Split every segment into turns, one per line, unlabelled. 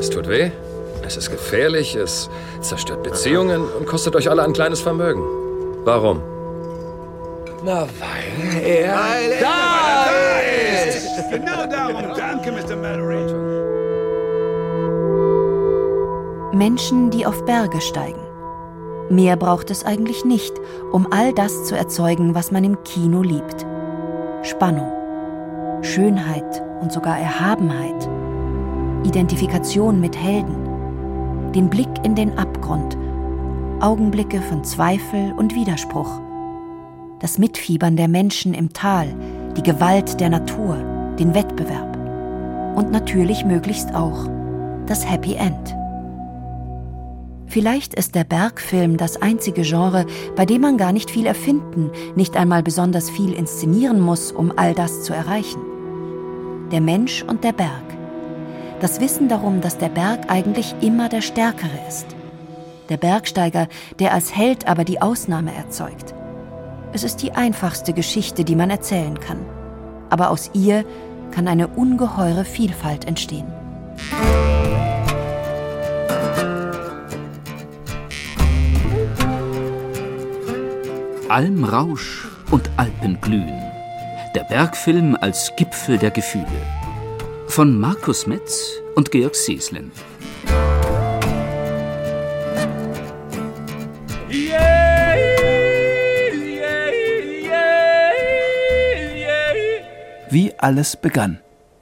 Es tut weh, es ist gefährlich, es zerstört Beziehungen und kostet euch alle ein kleines Vermögen. Warum?
Na, weil er da ist!
Genau darum. Danke, Mr. Mallory.
Menschen, die auf Berge steigen. Mehr braucht es eigentlich nicht, um all das zu erzeugen, was man im Kino liebt. Spannung, Schönheit und sogar Erhabenheit, Identifikation mit Helden, den Blick in den Abgrund, Augenblicke von Zweifel und Widerspruch, das Mitfiebern der Menschen im Tal, die Gewalt der Natur, den Wettbewerb und natürlich möglichst auch das Happy End. Vielleicht ist der Bergfilm das einzige Genre, bei dem man gar nicht viel erfinden, nicht einmal besonders viel inszenieren muss, um all das zu erreichen. Der Mensch und der Berg. Das Wissen darum, dass der Berg eigentlich immer der Stärkere ist. Der Bergsteiger, der als Held aber die Ausnahme erzeugt. Es ist die einfachste Geschichte, die man erzählen kann. Aber aus ihr kann eine ungeheure Vielfalt entstehen.
Almrausch und Alpenglühen. Der Bergfilm als Gipfel der Gefühle. Von Markus Metz und Georg Seslin.
Wie alles begann.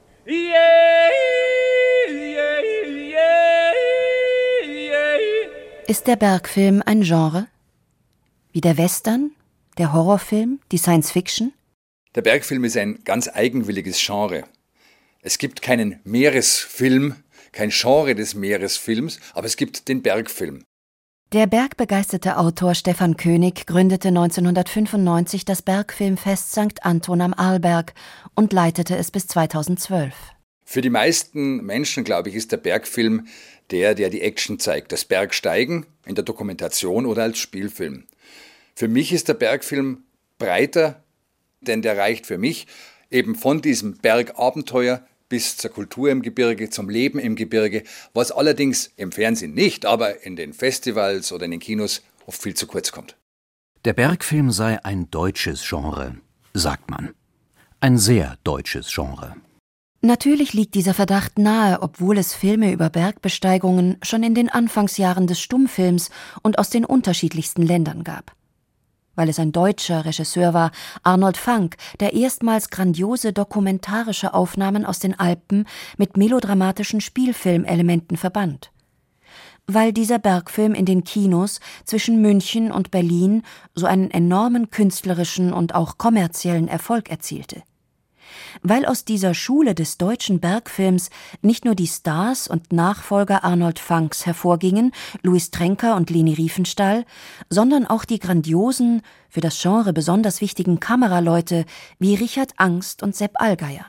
Ist der Bergfilm ein Genre? Wie der Western, der Horrorfilm, die Science-Fiction?
Der Bergfilm ist ein ganz eigenwilliges Genre. Es gibt keinen Meeresfilm, kein Genre des Meeresfilms, aber es gibt den Bergfilm.
Der bergbegeisterte Autor Stefan König gründete 1995 das Bergfilmfest St. Anton am Arlberg und leitete es bis 2012.
Für die meisten Menschen, glaube ich, ist der Bergfilm der die Action zeigt. Das Bergsteigen in der Dokumentation oder als Spielfilm. Für mich ist der Bergfilm breiter, denn der reicht für mich eben von diesem Bergabenteuer bis zur Kultur im Gebirge, zum Leben im Gebirge, was allerdings im Fernsehen nicht, aber in den Festivals oder in den Kinos oft viel zu kurz kommt.
Der Bergfilm sei ein deutsches Genre, sagt man. Ein sehr deutsches Genre.
Natürlich liegt dieser Verdacht nahe, obwohl es Filme über Bergbesteigungen schon in den Anfangsjahren des Stummfilms und aus den unterschiedlichsten Ländern gab. Weil es ein deutscher Regisseur war, Arnold Fanck, der erstmals grandiose dokumentarische Aufnahmen aus den Alpen mit melodramatischen Spielfilmelementen verband. Weil dieser Bergfilm in den Kinos zwischen München und Berlin so einen enormen künstlerischen und auch kommerziellen Erfolg erzielte. Weil aus dieser Schule des deutschen Bergfilms nicht nur die Stars und Nachfolger Arnold Fanks hervorgingen, Louis Trenker und Leni Riefenstahl, sondern auch die grandiosen, für das Genre besonders wichtigen Kameraleute wie Richard Angst und Sepp Allgeier.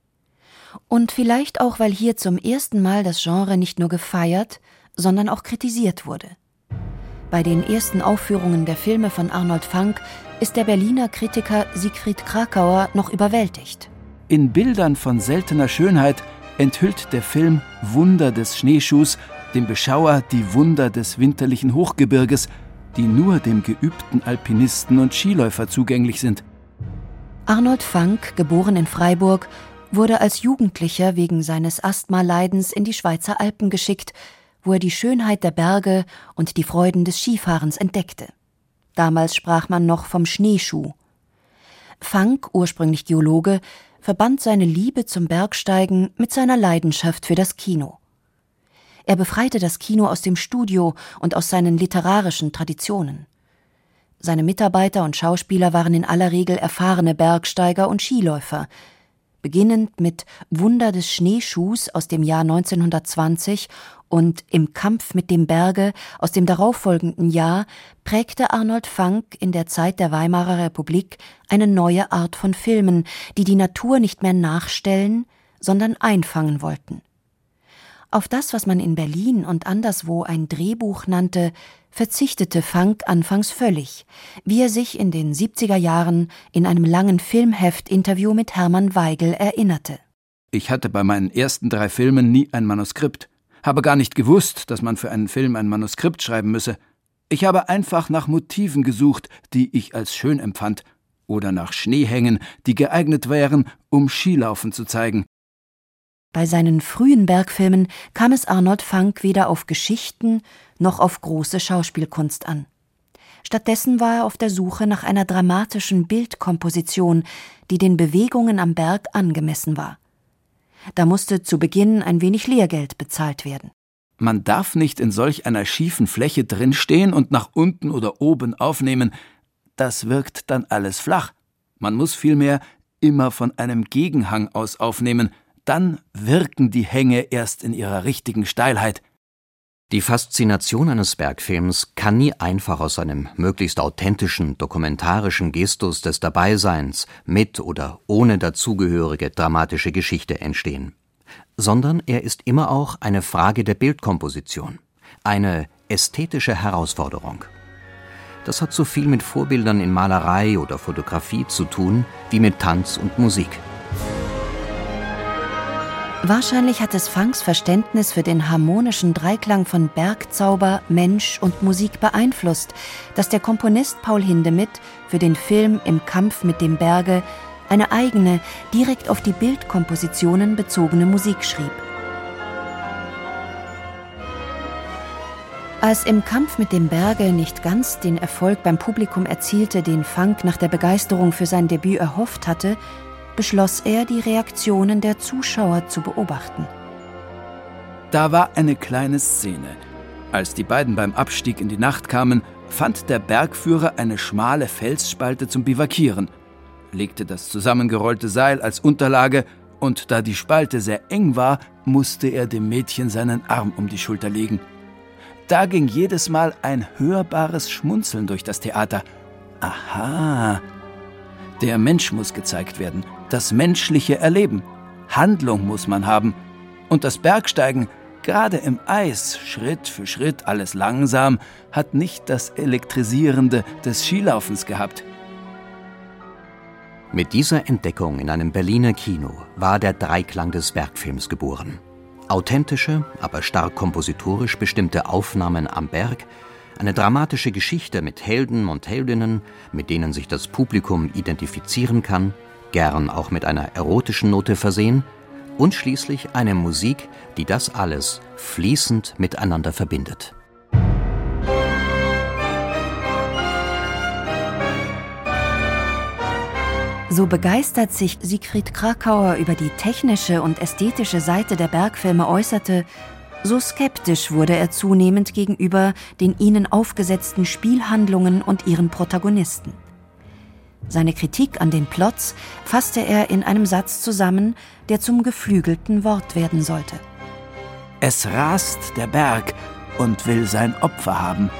Und vielleicht auch, weil hier zum ersten Mal das Genre nicht nur gefeiert, sondern auch kritisiert wurde. Bei den ersten Aufführungen der Filme von Arnold Fanck ist der Berliner Kritiker Siegfried Krakauer noch überwältigt.
In Bildern von seltener Schönheit enthüllt der Film Wunder des Schneeschuhs dem Beschauer die Wunder des winterlichen Hochgebirges, die nur dem geübten Alpinisten und Skiläufer zugänglich sind.
Arnold Fanck, geboren in Freiburg, wurde als Jugendlicher wegen seines Asthma-Leidens in die Schweizer Alpen geschickt, wo er die Schönheit der Berge und die Freuden des Skifahrens entdeckte. Damals sprach man noch vom Schneeschuh. Fanck, ursprünglich Geologe, verband seine Liebe zum Bergsteigen mit seiner Leidenschaft für das Kino. Er befreite das Kino aus dem Studio und aus seinen literarischen Traditionen. Seine Mitarbeiter und Schauspieler waren in aller Regel erfahrene Bergsteiger und Skiläufer. Beginnend mit Wunder des Schneeschuhs aus dem Jahr 1920 und Im Kampf mit dem Berge aus dem darauffolgenden Jahr prägte Arnold Fanck in der Zeit der Weimarer Republik eine neue Art von Filmen, die die Natur nicht mehr nachstellen, sondern einfangen wollten. Auf das, was man in Berlin und anderswo ein Drehbuch nannte, verzichtete Fanck anfangs völlig, wie er sich in den 70er Jahren in einem langen Filmheft-Interview mit Hermann Weigel erinnerte.
Ich hatte bei meinen ersten 3 Filmen nie ein Manuskript. habe gar nicht gewusst, dass man für einen Film ein Manuskript schreiben müsse. Ich habe einfach nach Motiven gesucht, die ich als schön empfand, oder nach Schneehängen, die geeignet wären, um Skilaufen zu zeigen.
Bei seinen frühen Bergfilmen kam es Arnold Fanck weder auf Geschichten noch auf große Schauspielkunst an. Stattdessen war er auf der Suche nach einer dramatischen Bildkomposition, die den Bewegungen am Berg angemessen war. Da musste zu Beginn ein wenig Lehrgeld bezahlt werden.
Man darf nicht in solch einer schiefen Fläche drinstehen und nach unten oder oben aufnehmen. Das wirkt dann alles flach. Man muss vielmehr immer von einem Gegenhang aus aufnehmen. Dann wirken die Hänge erst in ihrer richtigen Steilheit.
Die Faszination eines Bergfilms kann nie einfach aus einem möglichst authentischen, dokumentarischen Gestus des Dabeiseins mit oder ohne dazugehörige dramatische Geschichte entstehen, sondern er ist immer auch eine Frage der Bildkomposition, eine ästhetische Herausforderung. Das hat so viel mit Vorbildern in Malerei oder Fotografie zu tun, wie mit Tanz und Musik.
Wahrscheinlich hat es Fancks Verständnis für den harmonischen Dreiklang von Bergzauber, Mensch und Musik beeinflusst, dass der Komponist Paul Hindemith für den Film Im Kampf mit dem Berge eine eigene, direkt auf die Bildkompositionen bezogene Musik schrieb. Als Im Kampf mit dem Berge nicht ganz den Erfolg beim Publikum erzielte, den Fanck nach der Begeisterung für sein Debüt erhofft hatte, beschloss er, die Reaktionen der Zuschauer zu beobachten.
Da war eine kleine Szene. Als die beiden beim Abstieg in die Nacht kamen, fand der Bergführer eine schmale Felsspalte zum Bivakieren, legte das zusammengerollte Seil als Unterlage und da die Spalte sehr eng war, musste er dem Mädchen seinen Arm um die Schulter legen. Da ging jedes Mal ein hörbares Schmunzeln durch das Theater. Aha! Der Mensch muss gezeigt werden, das menschliche Erleben. Handlung muss man haben. Und das Bergsteigen, gerade im Eis, Schritt für Schritt, alles langsam, hat nicht das Elektrisierende des Skilaufens gehabt.
Mit dieser Entdeckung in einem Berliner Kino war der Dreiklang des Bergfilms geboren. Authentische, aber stark kompositorisch bestimmte Aufnahmen am Berg, eine dramatische Geschichte mit Helden und Heldinnen, mit denen sich das Publikum identifizieren kann, gern auch mit einer erotischen Note versehen, und schließlich eine Musik, die das alles fließend miteinander verbindet.
So begeistert sich Siegfried Kracauer über die technische und ästhetische Seite der Bergfilme äußerte, so skeptisch wurde er zunehmend gegenüber den ihnen aufgesetzten Spielhandlungen und ihren Protagonisten. Seine Kritik an den Plots fasste er in einem Satz zusammen, der zum geflügelten Wort werden sollte.
Es rast der Berg und will sein Opfer haben.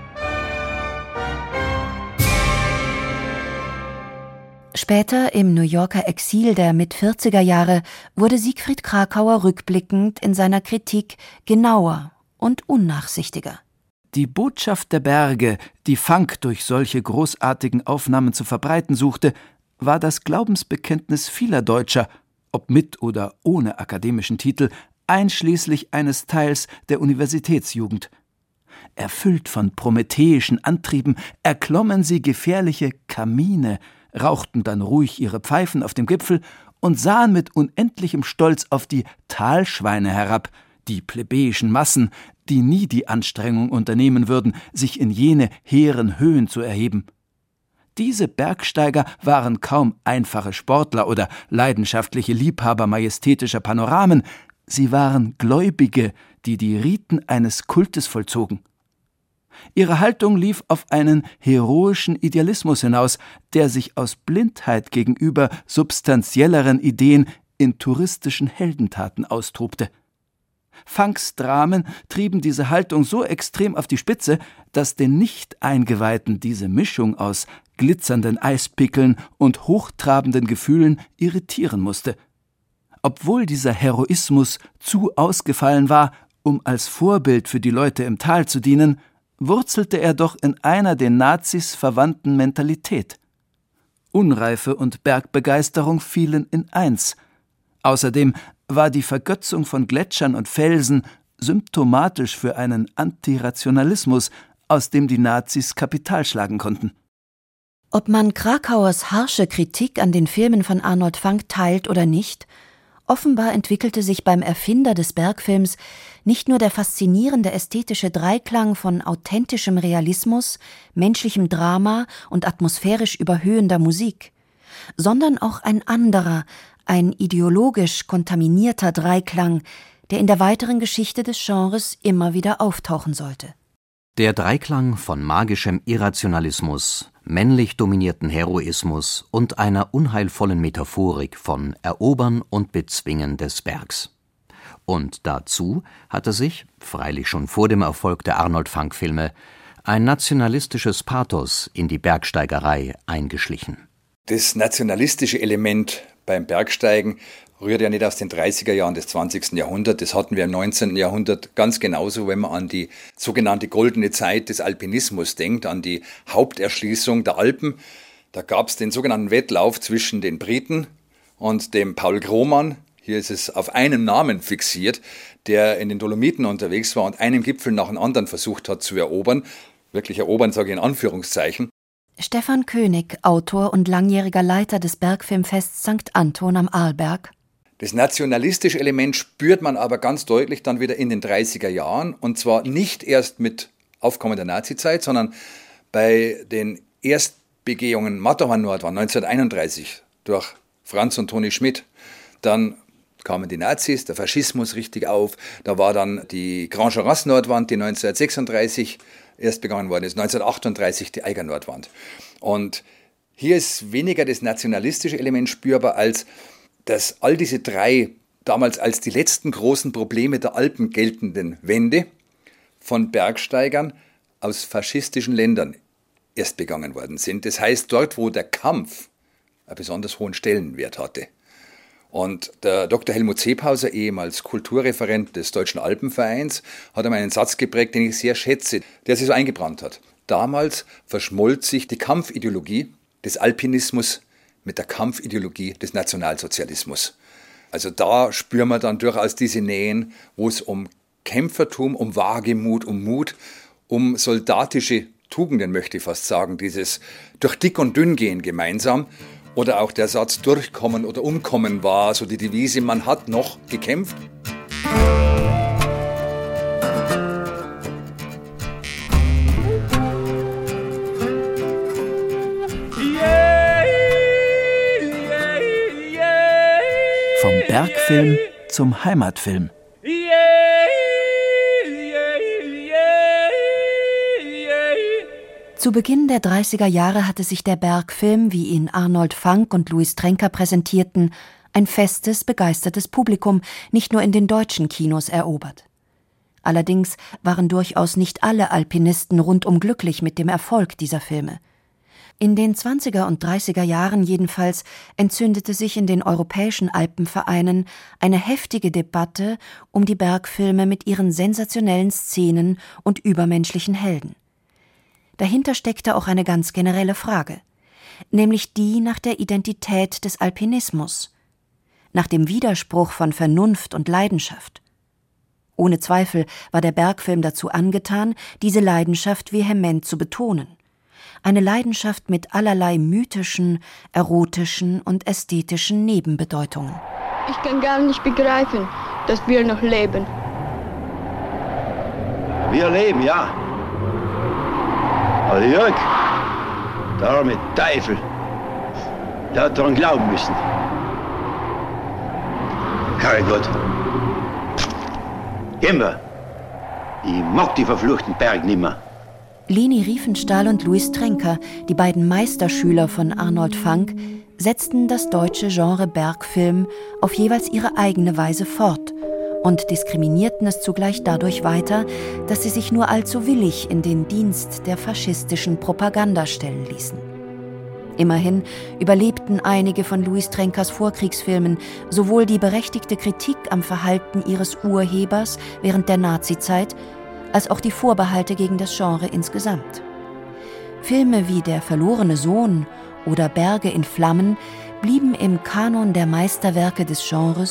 Später im New Yorker Exil der Mit-40er Jahre wurde Siegfried Kracauer rückblickend in seiner Kritik genauer und unnachsichtiger.
Die Botschaft der Berge, die Fanck durch solche großartigen Aufnahmen zu verbreiten suchte, war das Glaubensbekenntnis vieler Deutscher, ob mit oder ohne akademischen Titel, einschließlich eines Teils der Universitätsjugend. Erfüllt von prometheischen Antrieben erklommen sie gefährliche Kamine, rauchten dann ruhig ihre Pfeifen auf dem Gipfel und sahen mit unendlichem Stolz auf die Talschweine herab, die plebejischen Massen, die nie die Anstrengung unternehmen würden, sich in jene hehren Höhen zu erheben. Diese Bergsteiger waren kaum einfache Sportler oder leidenschaftliche Liebhaber majestätischer Panoramen, sie waren Gläubige, die die Riten eines Kultes vollzogen. Ihre Haltung lief auf einen heroischen Idealismus hinaus, der sich aus Blindheit gegenüber substanzielleren Ideen in touristischen Heldentaten austobte. Fancks Dramen trieben diese Haltung so extrem auf die Spitze, dass den Nicht-Eingeweihten diese Mischung aus glitzernden Eispickeln und hochtrabenden Gefühlen irritieren musste. Obwohl dieser Heroismus zu ausgefallen war, um als Vorbild für die Leute im Tal zu dienen, wurzelte er doch in einer den Nazis verwandten Mentalität. Unreife und Bergbegeisterung fielen in eins. Außerdem war die Vergötzung von Gletschern und Felsen symptomatisch für einen Antirationalismus, aus dem die Nazis Kapital schlagen konnten.
Ob man Krakauers harsche Kritik an den Filmen von Arnold Fanck teilt oder nicht, offenbar entwickelte sich beim Erfinder des Bergfilms nicht nur der faszinierende ästhetische Dreiklang von authentischem Realismus, menschlichem Drama und atmosphärisch überhöhender Musik, sondern auch ein anderer, ein ideologisch kontaminierter Dreiklang, der in der weiteren Geschichte des Genres immer wieder auftauchen sollte.
Der Dreiklang von magischem Irrationalismus, männlich dominierten Heroismus und einer unheilvollen Metaphorik von Erobern und Bezwingen des Bergs. Und dazu hatte sich, freilich schon vor dem Erfolg der Arnold-Fanck-Filme, ein nationalistisches Pathos in die Bergsteigerei eingeschlichen.
Das nationalistische Element beim Bergsteigen rührt ja nicht aus den 30er Jahren des 20. Jahrhunderts. Das hatten wir im 19. Jahrhundert ganz genauso, wenn man an die sogenannte goldene Zeit des Alpinismus denkt, an die Haupterschließung der Alpen. Da gab es den sogenannten Wettlauf zwischen den Briten und dem Paul Grohmann. Hier ist es auf einen Namen fixiert, der in den Dolomiten unterwegs war und einen Gipfel nach dem anderen versucht hat zu erobern. Wirklich erobern, sage ich in Anführungszeichen.
Stefan König, Autor und langjähriger Leiter des Bergfilmfests St. Anton am Arlberg.
Das nationalistische Element spürt man aber ganz deutlich dann wieder in den 30er Jahren. Und zwar nicht erst mit Aufkommen der Nazizeit, sondern bei den Erstbegehungen Matterhorn-Nordwand 1931 durch Franz und Toni Schmidt. Dann kamen die Nazis, der Faschismus richtig auf. Da war dann die Grand Charras-Nordwand, die 1936 erst begangen worden ist, 1938 die Eiger-Nordwand. Und hier ist weniger das nationalistische Element spürbar, als dass all diese drei damals als die letzten großen Probleme der Alpen geltenden Wände von Bergsteigern aus faschistischen Ländern erst begangen worden sind. Das heißt, dort, wo der Kampf einen besonders hohen Stellenwert hatte. Und der Dr. Helmut Sephauser, ehemals Kulturreferent des Deutschen Alpenvereins, hat einmal einen Satz geprägt, den ich sehr schätze, der sich so eingebrannt hat. Damals verschmolz sich die Kampfideologie des Alpinismus mit der Kampfideologie des Nationalsozialismus. Also da spüren wir dann durchaus diese Nähen, wo es um Kämpfertum, um Wagemut, um Mut, um soldatische Tugenden, möchte ich fast sagen, dieses durch dick und dünn gehen gemeinsam. Oder auch der Satz durchkommen oder umkommen war so die Devise, man hat noch gekämpft.
Vom Bergfilm zum Heimatfilm.
Zu Beginn der 30er Jahre hatte sich der Bergfilm, wie ihn Arnold Fanck und Louis Trenker präsentierten, ein festes, begeistertes Publikum nicht nur in den deutschen Kinos erobert. Allerdings waren durchaus nicht alle Alpinisten rundum glücklich mit dem Erfolg dieser Filme. In den 20er und 30er Jahren jedenfalls entzündete sich in den europäischen Alpenvereinen eine heftige Debatte um die Bergfilme mit ihren sensationellen Szenen und übermenschlichen Helden. Dahinter steckte auch eine ganz generelle Frage, nämlich die nach der Identität des Alpinismus, nach dem Widerspruch von Vernunft und Leidenschaft. Ohne Zweifel war der Bergfilm dazu angetan, diese Leidenschaft vehement zu betonen. Eine Leidenschaft mit allerlei mythischen, erotischen und ästhetischen Nebenbedeutungen.
Ich kann gar nicht begreifen, dass wir noch leben.
Wir leben, ja. Aber Jörg, der arme Teufel, der hat daran glauben müssen. Herrgott. Gehen wir. Ich mag die verfluchten Berge nimmer.
Leni Riefenstahl und Louis Trenker, die beiden Meisterschüler von Arnold Fanck, setzten das deutsche Genre Bergfilm auf jeweils ihre eigene Weise fort und diskriminierten es zugleich dadurch weiter, dass sie sich nur allzu willig in den Dienst der faschistischen Propaganda stellen ließen. Immerhin überlebten einige von Louis Trenkers Vorkriegsfilmen sowohl die berechtigte Kritik am Verhalten ihres Urhebers während der Nazizeit, als auch die Vorbehalte gegen das Genre insgesamt. Filme wie Der verlorene Sohn oder Berge in Flammen blieben im Kanon der Meisterwerke des Genres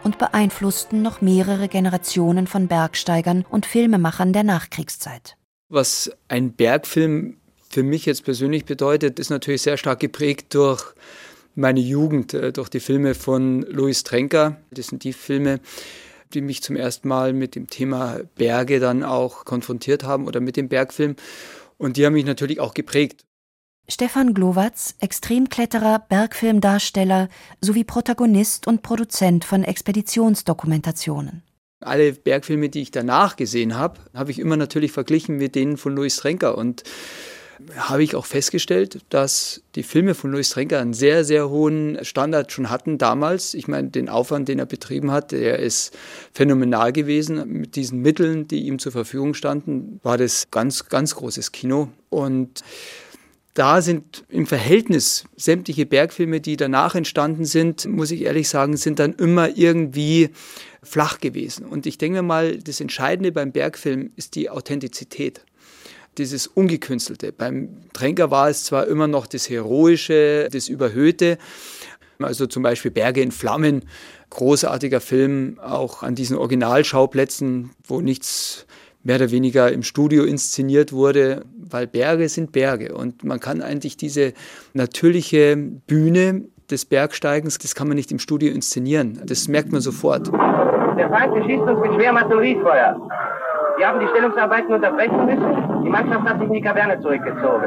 und beeinflussten noch mehrere Generationen von Bergsteigern und Filmemachern der Nachkriegszeit.
Was ein Bergfilm für mich jetzt persönlich bedeutet, ist natürlich sehr stark geprägt durch meine Jugend, durch die Filme von Louis Trenker. Das sind die Filme, die mich zum ersten Mal mit dem Thema Berge dann auch konfrontiert haben oder mit dem Bergfilm. Und die haben mich natürlich auch geprägt.
Stefan Glowacz, Extremkletterer, Bergfilmdarsteller sowie Protagonist und Produzent von Expeditionsdokumentationen.
Alle Bergfilme, die ich danach gesehen habe, habe ich immer natürlich verglichen mit denen von Louis Trenker. Und habe ich auch festgestellt, dass die Filme von Louis Trenker einen sehr, sehr hohen Standard schon hatten damals. Ich meine, den Aufwand, den er betrieben hat, der ist phänomenal gewesen. Mit diesen Mitteln, die ihm zur Verfügung standen, war das ganz, ganz großes Kino. Und da sind im Verhältnis sämtliche Bergfilme, die danach entstanden sind, muss ich ehrlich sagen, sind dann immer irgendwie flach gewesen. Und ich denke mir mal, das Entscheidende beim Bergfilm ist die Authentizität. Dieses Ungekünstelte. Beim Trenker war es zwar immer noch das Heroische, das Überhöhte, also zum Beispiel Berge in Flammen, großartiger Film, auch an diesen Originalschauplätzen, wo nichts mehr oder weniger im Studio inszeniert wurde, weil Berge sind Berge und man kann eigentlich diese natürliche Bühne des Bergsteigens, das kann man nicht im Studio inszenieren, das merkt man sofort.
Der Feind beschießt uns mit schwerem Artilleriefeuer. Wir haben die Stellungsarbeiten unterbrechen müssen. Die Mannschaft hat sich in die Kaverne zurückgezogen.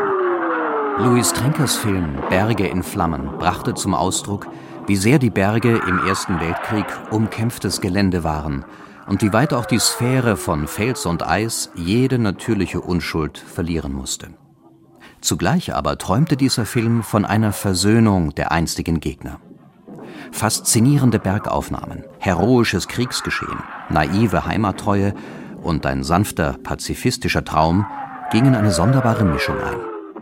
Louis Trenkers Film Berge in Flammen brachte zum Ausdruck, wie sehr die Berge im Ersten Weltkrieg umkämpftes Gelände waren und wie weit auch die Sphäre von Fels und Eis jede natürliche Unschuld verlieren musste. Zugleich aber träumte dieser Film von einer Versöhnung der einstigen Gegner. Faszinierende Bergaufnahmen, heroisches Kriegsgeschehen, naive Heimattreue und ein sanfter, pazifistischer Traum gingen eine sonderbare Mischung ein.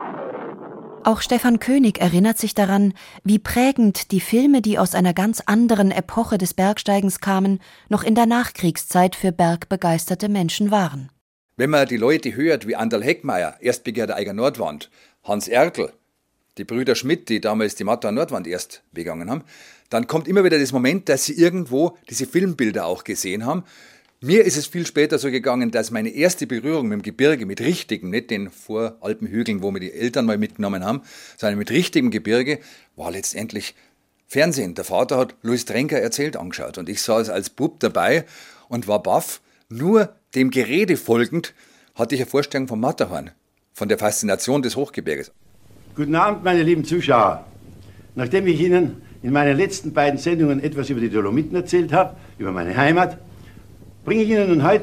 Auch Stefan König erinnert sich daran, wie prägend die Filme, die aus einer ganz anderen Epoche des Bergsteigens kamen, noch in der Nachkriegszeit für bergbegeisterte Menschen waren.
Wenn man die Leute hört wie Anderl Heckmeier, Erstbegehrter Eiger Nordwand, Hans Erkel, die Brüder Schmidt, die damals die Matterhorn Nordwand erst begangen haben, dann kommt immer wieder das Moment, dass sie irgendwo diese Filmbilder auch gesehen haben. Mir ist es viel später so gegangen, dass meine erste Berührung mit dem Gebirge, mit richtigem, nicht den Voralpenhügeln, wo mir die Eltern mal mitgenommen haben, sondern mit richtigem Gebirge, war letztendlich Fernsehen. Der Vater hat Louis Trenker erzählt angeschaut und ich saß als Bub dabei und war baff. Nur dem Gerede folgend hatte ich eine Vorstellung vom Matterhorn, von der Faszination des Hochgebirges.
Guten Abend, meine lieben Zuschauer. Nachdem ich Ihnen in meinen letzten beiden Sendungen etwas über die Dolomiten erzählt habe, über meine Heimat, bringe ich Ihnen nun heute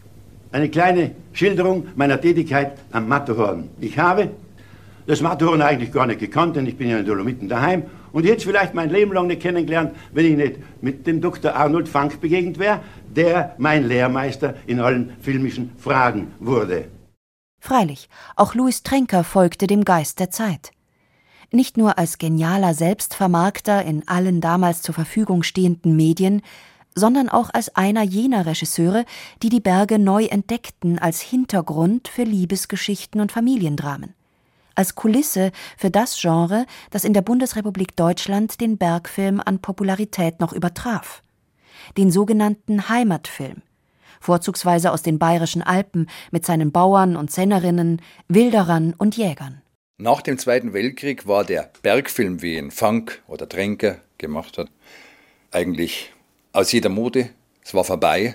eine kleine Schilderung meiner Tätigkeit am Matterhorn. Ich habe das Matterhorn eigentlich gar nicht gekannt, denn ich bin ja in den Dolomiten daheim und jetzt vielleicht mein Leben lang nicht kennengelernt, wenn ich nicht mit dem Dr. Arnold Fanck begegnet wäre, der mein Lehrmeister in allen filmischen Fragen wurde.
Freilich, auch Louis Trenker folgte dem Geist der Zeit. Nicht nur als genialer Selbstvermarkter in allen damals zur Verfügung stehenden Medien, sondern auch als einer jener Regisseure, die die Berge neu entdeckten als Hintergrund für Liebesgeschichten und Familiendramen. Als Kulisse für das Genre, das in der Bundesrepublik Deutschland den Bergfilm an Popularität noch übertraf. Den sogenannten Heimatfilm, vorzugsweise aus den bayerischen Alpen mit seinen Bauern und Sennerinnen, Wilderern und Jägern.
Nach dem Zweiten Weltkrieg war der Bergfilm, wie ihn Fanck oder Trenker gemacht hat, eigentlich aus jeder Mode. Es war vorbei.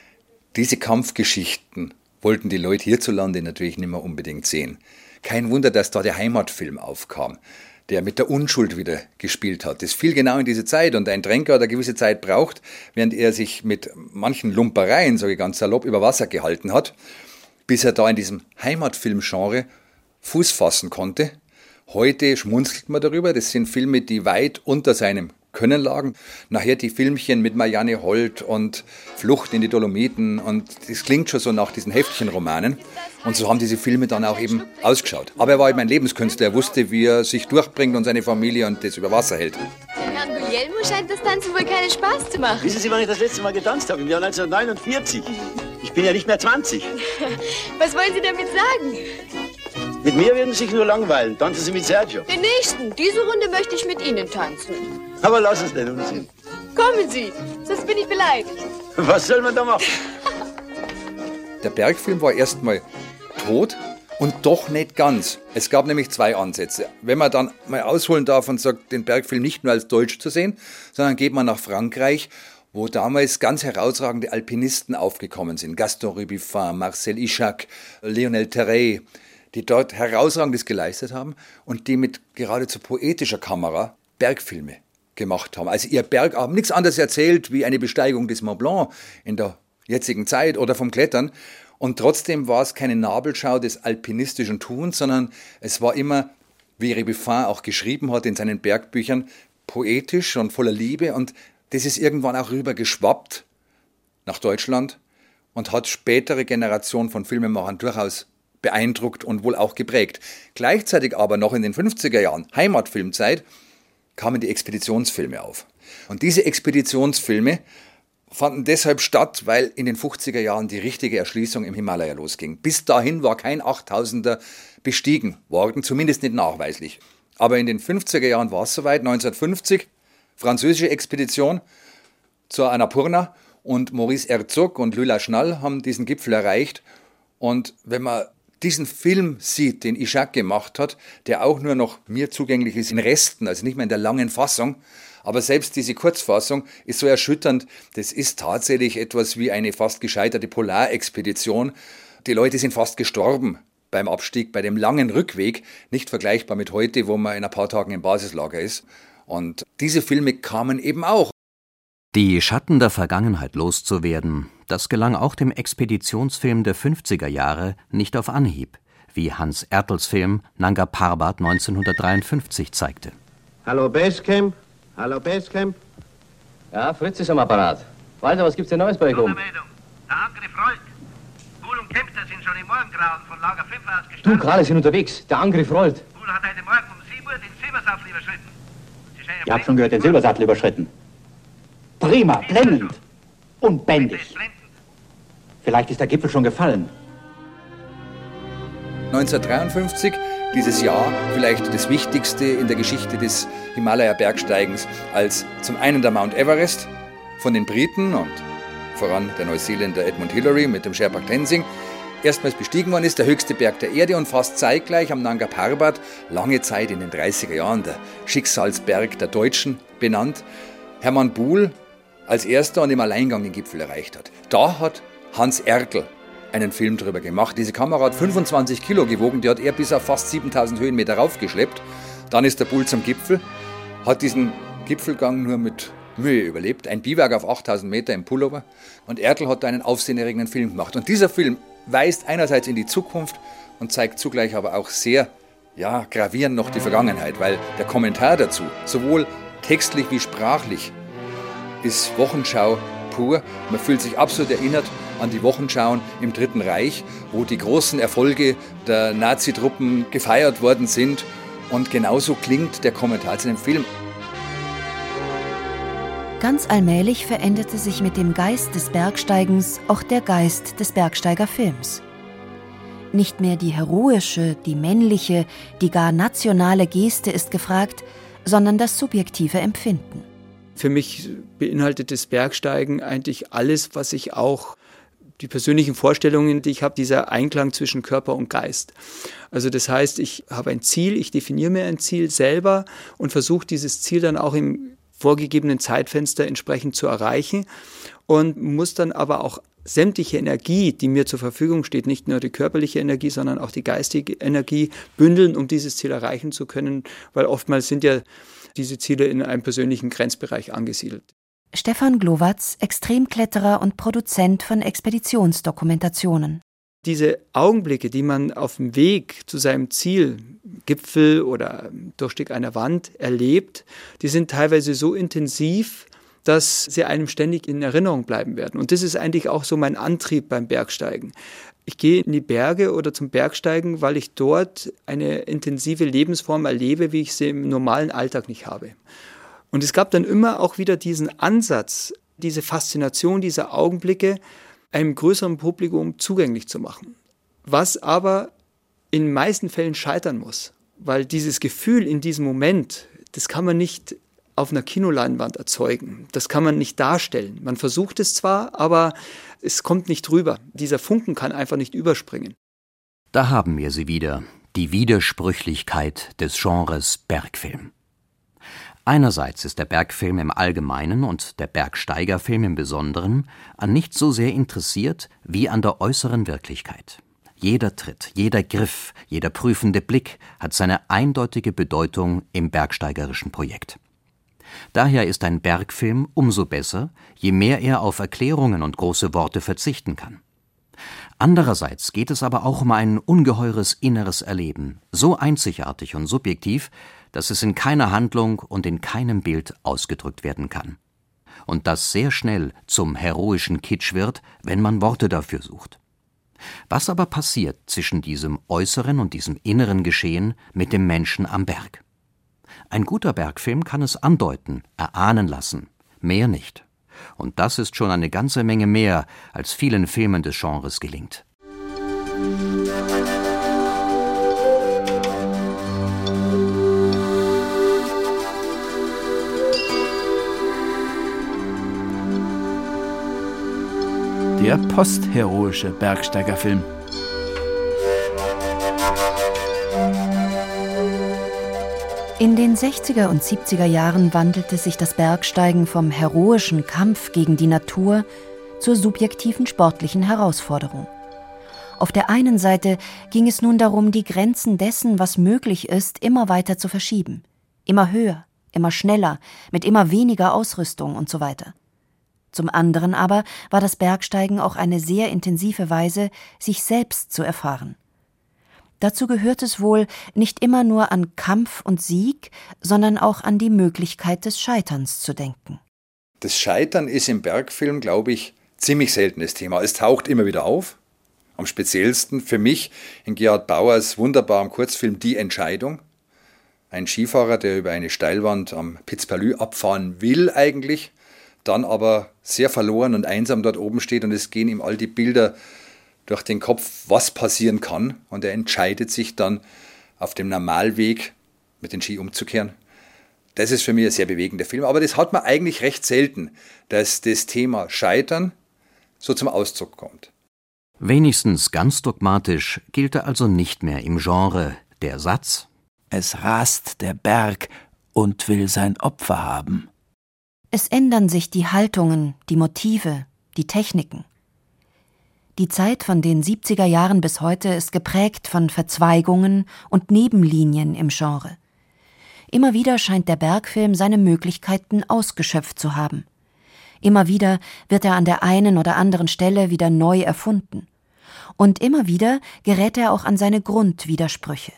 Diese Kampfgeschichten wollten die Leute hierzulande natürlich nicht mehr unbedingt sehen. Kein Wunder, dass da der Heimatfilm aufkam, der mit der Unschuld wieder gespielt hat. Das fiel genau in diese Zeit und ein Trenker hat eine gewisse Zeit braucht, während er sich mit manchen Lumpereien, sage ich ganz salopp, über Wasser gehalten hat, bis er da in diesem Heimatfilm-Genre Fuß fassen konnte. Heute schmunzelt man darüber, das sind Filme, die weit unter seinem Können lagen. Nachher die Filmchen mit Marianne Holt und Flucht in die Dolomiten und das klingt schon so nach diesen Heftchenromanen. Und so haben diese Filme dann auch eben ausgeschaut. Aber er war eben ein Lebenskünstler, er wusste, wie er sich durchbringt und seine Familie und das über Wasser hält.
Dem Herrn Guglielmo scheint das Tanzen wohl keinen Spaß zu machen.
Wissen Sie, wann ich das letzte Mal getanzt habe? Im Jahr 1949. Ich bin ja nicht mehr 20.
Was wollen Sie damit sagen?
Mit mir werden Sie sich nur langweilen. Tanzen Sie mit Sergio.
Den nächsten. Diese Runde möchte ich mit Ihnen tanzen.
Aber lass uns nicht Unsinn.
Kommen Sie, sonst bin ich beleidigt.
Was soll man da machen?
Der Bergfilm war erstmal tot und doch nicht ganz. Es gab nämlich zwei Ansätze. Wenn man dann mal ausholen darf und sagt, den Bergfilm nicht nur als deutsch zu sehen, sondern geht man nach Frankreich, wo damals ganz herausragende Alpinisten aufgekommen sind. Gaston Rubiffin, Marcel Ichac, Lionel Terray, die dort Herausragendes geleistet haben und die mit geradezu poetischer Kamera Bergfilme gemacht haben. Also ihr Berg haben nichts anderes erzählt wie eine Besteigung des Mont Blanc in der jetzigen Zeit oder vom Klettern. Und trotzdem war es keine Nabelschau des alpinistischen Tuns, sondern es war immer, wie Rubiffin auch geschrieben hat in seinen Bergbüchern, poetisch und voller Liebe. Und das ist irgendwann auch rüber geschwappt nach Deutschland und hat spätere Generationen von Filmemachern durchaus beeindruckt und wohl auch geprägt. Gleichzeitig aber noch in den 50er Jahren, Heimatfilmzeit, kamen die Expeditionsfilme auf. Und diese Expeditionsfilme fanden deshalb statt, weil in den 50er Jahren die richtige Erschließung im Himalaya losging. Bis dahin war kein 8000er bestiegen worden, zumindest nicht nachweislich. Aber in den 50er Jahren war es soweit, 1950, französische Expedition zur Annapurna und Maurice Herzog und Lula Schnall haben diesen Gipfel erreicht. Und wenn man diesen Film sieht, den Ichac gemacht hat, der auch nur noch mir zugänglich ist in Resten, also nicht mehr in der langen Fassung, aber selbst diese Kurzfassung ist so erschütternd, das ist tatsächlich etwas wie eine fast gescheiterte Polarexpedition. Die Leute sind fast gestorben beim Abstieg, bei dem langen Rückweg, nicht vergleichbar mit heute, wo man in ein paar Tagen im Basislager ist. Und diese Filme kamen eben auch.
Die Schatten der Vergangenheit loszuwerden, das gelang auch dem Expeditionsfilm der 50er Jahre nicht auf Anhieb, wie Hans Ertls Film Nanga Parbat 1953 zeigte.
Hallo Basecamp? Hallo Basecamp?
Ja, Fritz ist am Apparat. Walter, was gibt's denn Neues bei euch oben?
Der Angriff rollt. Buhl und Kempter sind schon im Morgengrauen von Lager 5 aus gestartet.
Du, Krale, sind unterwegs. Der Angriff rollt.
Buhl hat heute Morgen um 7 Uhr den Silbersattel überschritten.
Ich hab schon gehört, den Silbersattel überschritten. Prima, blendend. Unbändig. Vielleicht ist der Gipfel schon gefallen.
1953, dieses Jahr, vielleicht das Wichtigste in der Geschichte des Himalaya-Bergsteigens, als zum einen der Mount Everest von den Briten und voran der Neuseeländer Edmund Hillary mit dem Sherpa Tenzing erstmals bestiegen worden ist, der höchste Berg der Erde und fast zeitgleich am Nanga Parbat, lange Zeit in den 30er Jahren der Schicksalsberg der Deutschen benannt, Hermann Buhl als erster und im Alleingang den Gipfel erreicht hat. Da hat Hans Ertl einen Film drüber gemacht. Diese Kamera hat 25 Kilo gewogen, die hat er bis auf fast 7000 Höhenmeter raufgeschleppt. Dann ist der Buhl zum Gipfel, hat diesen Gipfelgang nur mit Mühe überlebt. Ein Biwak auf 8000 Meter im Pullover. Und Ertl hat da einen aufsehenerregenden Film gemacht. Und dieser Film weist einerseits in die Zukunft und zeigt zugleich aber auch sehr gravierend noch die Vergangenheit, weil der Kommentar dazu, sowohl textlich wie sprachlich, ist Wochenschau pur. Man fühlt sich absolut erinnert an die Wochenschauen im Dritten Reich, wo die großen Erfolge der Nazitruppen gefeiert worden sind. Und genauso klingt der Kommentar zu dem Film.
Ganz allmählich veränderte sich mit dem Geist des Bergsteigens auch der Geist des Bergsteigerfilms. Nicht mehr die heroische, die männliche, die gar nationale Geste ist gefragt, sondern das subjektive Empfinden.
Für mich beinhaltet das Bergsteigen eigentlich alles, was ich auch, die persönlichen Vorstellungen, die ich habe, dieser Einklang zwischen Körper und Geist. Also das heißt, ich habe ein Ziel, ich definiere mir ein Ziel selber und versuche dieses Ziel dann auch im vorgegebenen Zeitfenster entsprechend zu erreichen und muss dann aber auch sämtliche Energie, die mir zur Verfügung steht, nicht nur die körperliche Energie, sondern auch die geistige Energie bündeln, um dieses Ziel erreichen zu können, weil oftmals sind ja diese Ziele in einem persönlichen Grenzbereich angesiedelt.
Stefan Glowacz, Extremkletterer und Produzent von Expeditionsdokumentationen.
Diese Augenblicke, die man auf dem Weg zu seinem Ziel, Gipfel oder Durchstieg einer Wand erlebt, die sind teilweise so intensiv, dass sie einem ständig in Erinnerung bleiben werden. Und das ist eigentlich auch so mein Antrieb beim Bergsteigen. Ich gehe in die Berge oder zum Bergsteigen, weil ich dort eine intensive Lebensform erlebe, wie ich sie im normalen Alltag nicht habe. Und es gab dann immer auch wieder diesen Ansatz, diese Faszination dieser Augenblicke einem größeren Publikum zugänglich zu machen. Was aber in den meisten Fällen scheitern muss, weil dieses Gefühl in diesem Moment, das kann man nicht auf einer Kinoleinwand erzeugen. Das kann man nicht darstellen. Man versucht es zwar, aber es kommt nicht rüber. Dieser Funken kann einfach nicht überspringen.
Da haben wir sie wieder, die Widersprüchlichkeit des Genres Bergfilm. Einerseits ist der Bergfilm im Allgemeinen und der Bergsteigerfilm im Besonderen an nichts so sehr interessiert wie an der äußeren Wirklichkeit. Jeder Tritt, jeder Griff, jeder prüfende Blick hat seine eindeutige Bedeutung im bergsteigerischen Projekt. Daher ist ein Bergfilm umso besser, je mehr er auf Erklärungen und große Worte verzichten kann. Andererseits geht es aber auch um ein ungeheures inneres Erleben, so einzigartig und subjektiv, dass es in keiner Handlung und in keinem Bild ausgedrückt werden kann. Und das sehr schnell zum heroischen Kitsch wird, wenn man Worte dafür sucht. Was aber passiert zwischen diesem äußeren und diesem inneren Geschehen mit dem Menschen am Berg? Ein guter Bergfilm kann es andeuten, erahnen lassen, mehr nicht. Und das ist schon eine ganze Menge mehr, als vielen Filmen des Genres gelingt.
Der postheroische Bergsteigerfilm.
In den 60er und 70er Jahren wandelte sich das Bergsteigen vom heroischen Kampf gegen die Natur zur subjektiven sportlichen Herausforderung. Auf der einen Seite ging es nun darum, die Grenzen dessen, was möglich ist, immer weiter zu verschieben. Immer höher, immer schneller, mit immer weniger Ausrüstung und so weiter. Zum anderen aber war das Bergsteigen auch eine sehr intensive Weise, sich selbst zu erfahren. Dazu gehört es wohl, nicht immer nur an Kampf und Sieg, sondern auch an die Möglichkeit des Scheiterns zu denken.
Das Scheitern ist im Bergfilm, glaube ich, ziemlich seltenes Thema. Es taucht immer wieder auf. Am speziellsten für mich in Gerhard Bauers wunderbarem Kurzfilm Die Entscheidung. Ein Skifahrer, der über eine Steilwand am Piz Palu abfahren will eigentlich, dann aber sehr verloren und einsam dort oben steht und es gehen ihm all die Bilder durch den Kopf, was passieren kann, und er entscheidet sich dann auf dem Normalweg mit den Ski umzukehren. Das ist für mich ein sehr bewegender Film, aber das hat man eigentlich recht selten, dass das Thema Scheitern so zum Ausdruck kommt.
Wenigstens ganz dogmatisch gilt er also nicht mehr im Genre der Satz:
Es rast der Berg und will sein Opfer haben.
Es ändern sich die Haltungen, die Motive, die Techniken. Die Zeit von den 70er Jahren bis heute ist geprägt von Verzweigungen und Nebenlinien im Genre. Immer wieder scheint der Bergfilm seine Möglichkeiten ausgeschöpft zu haben. Immer wieder wird er an der einen oder anderen Stelle wieder neu erfunden. Und immer wieder gerät er auch an seine Grundwidersprüche.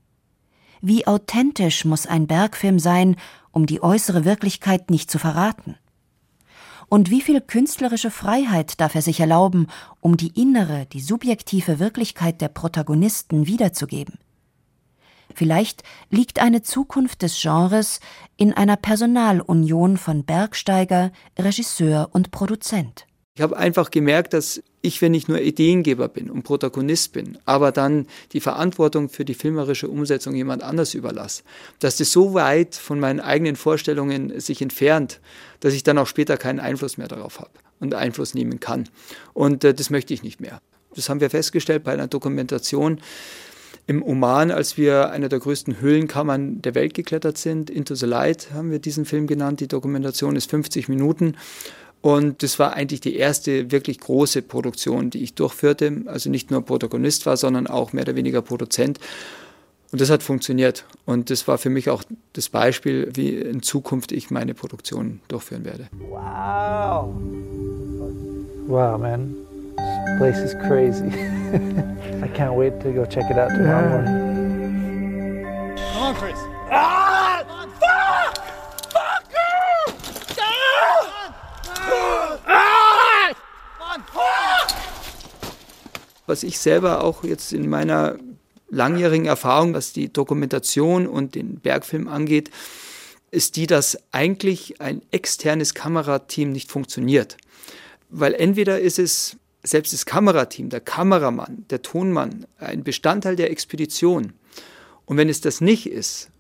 Wie authentisch muss ein Bergfilm sein, um die äußere Wirklichkeit nicht zu verraten? Und wie viel künstlerische Freiheit darf er sich erlauben, um die innere, die subjektive Wirklichkeit der Protagonisten wiederzugeben? Vielleicht liegt eine Zukunft des Genres in einer Personalunion von Bergsteiger, Regisseur und Produzent.
Ich habe einfach gemerkt, dass ich, wenn ich nur Ideengeber bin und Protagonist bin, aber dann die Verantwortung für die filmerische Umsetzung jemand anders überlasse, dass das so weit von meinen eigenen Vorstellungen sich entfernt, dass ich dann auch später keinen Einfluss mehr darauf habe und Einfluss nehmen kann. Und das möchte ich nicht mehr. Das haben wir festgestellt bei einer Dokumentation im Oman, als wir einer der größten Höhlenkammern der Welt geklettert sind. Into the Light haben wir diesen Film genannt. Die Dokumentation ist 50 Minuten. Und das war eigentlich die erste wirklich große Produktion, die ich durchführte. Also nicht nur Protagonist war, sondern auch mehr oder weniger Produzent. Und das hat funktioniert. Und das war für mich auch das Beispiel, wie in Zukunft ich meine Produktion durchführen werde.
Wow. Wow, man. This place is crazy. I can't wait to go check it out tomorrow morning.
Come on, Chris. Ah! Fuck! Fuck!
Was ich selber auch jetzt in meiner langjährigen Erfahrung, was die Dokumentation und den Bergfilm angeht, ist die, dass eigentlich ein externes Kamerateam nicht funktioniert. Weil entweder ist es selbst das Kamerateam, der Kameramann, der Tonmann, ein Bestandteil der Expedition. Und wenn es das nicht ist,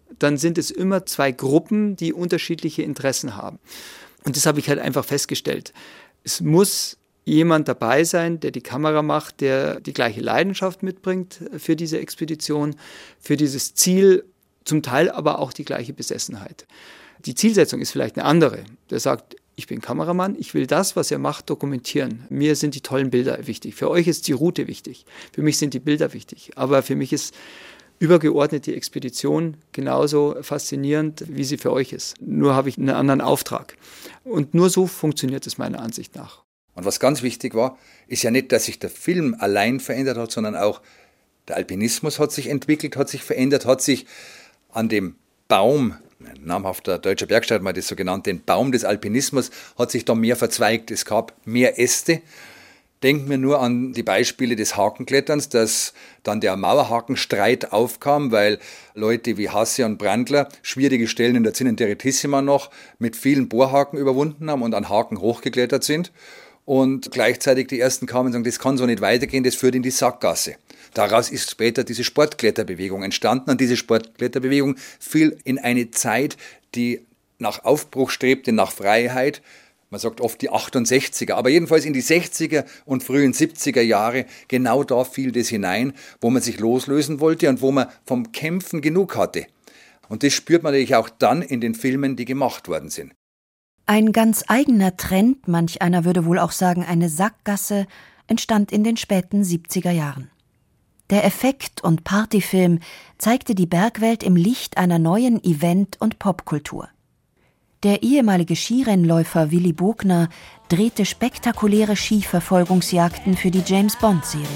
dann sind es immer zwei Gruppen, die unterschiedliche Interessen haben. Und das habe ich halt einfach festgestellt. Es muss jemand dabei sein, der die Kamera macht, der die gleiche Leidenschaft mitbringt für diese Expedition, für dieses Ziel, zum Teil aber auch die gleiche Besessenheit. Die Zielsetzung ist vielleicht eine andere. Der sagt, ich bin Kameramann, ich will das, was er macht, dokumentieren. Mir sind die tollen Bilder wichtig. Für euch ist die Route wichtig. Für mich sind die Bilder wichtig. Aber für mich ist übergeordnet die Expedition genauso faszinierend, wie sie für euch ist. Nur habe ich einen anderen Auftrag. Und nur so funktioniert es meiner Ansicht nach.
Und was ganz wichtig war, ist ja nicht, dass sich der Film allein verändert hat, sondern auch der Alpinismus hat sich entwickelt, hat sich verändert, hat sich an dem Baum, ein namhafter deutscher Bergsteiger hat mal das so genannt, den Baum des Alpinismus, hat sich da mehr verzweigt. Es gab mehr Äste. Denken wir nur an die Beispiele des Hakenkletterns, dass dann der Mauerhakenstreit aufkam, weil Leute wie Hasse und Brandler schwierige Stellen in der Zinnenteretissima noch mit vielen Bohrhaken überwunden haben und an Haken hochgeklettert sind. Und gleichzeitig die Ersten kamen und sagen, das kann so nicht weitergehen, das führt in die Sackgasse. Daraus ist später diese Sportkletterbewegung entstanden und diese Sportkletterbewegung fiel in eine Zeit, die nach Aufbruch strebte, nach Freiheit. Man sagt oft die 68er, aber jedenfalls in die 60er und frühen 70er Jahre, genau da fiel das hinein, wo man sich loslösen wollte und wo man vom Kämpfen genug hatte. Und das spürt man natürlich auch dann in den Filmen, die gemacht worden sind.
Ein ganz eigener Trend, manch einer würde wohl auch sagen eine Sackgasse, entstand in den späten 70er Jahren. Der Effekt- und Partyfilm zeigte die Bergwelt im Licht einer neuen Event- und Popkultur. Der ehemalige Skirennläufer Willy Bogner drehte spektakuläre Skiverfolgungsjagden für die James-Bond-Serie.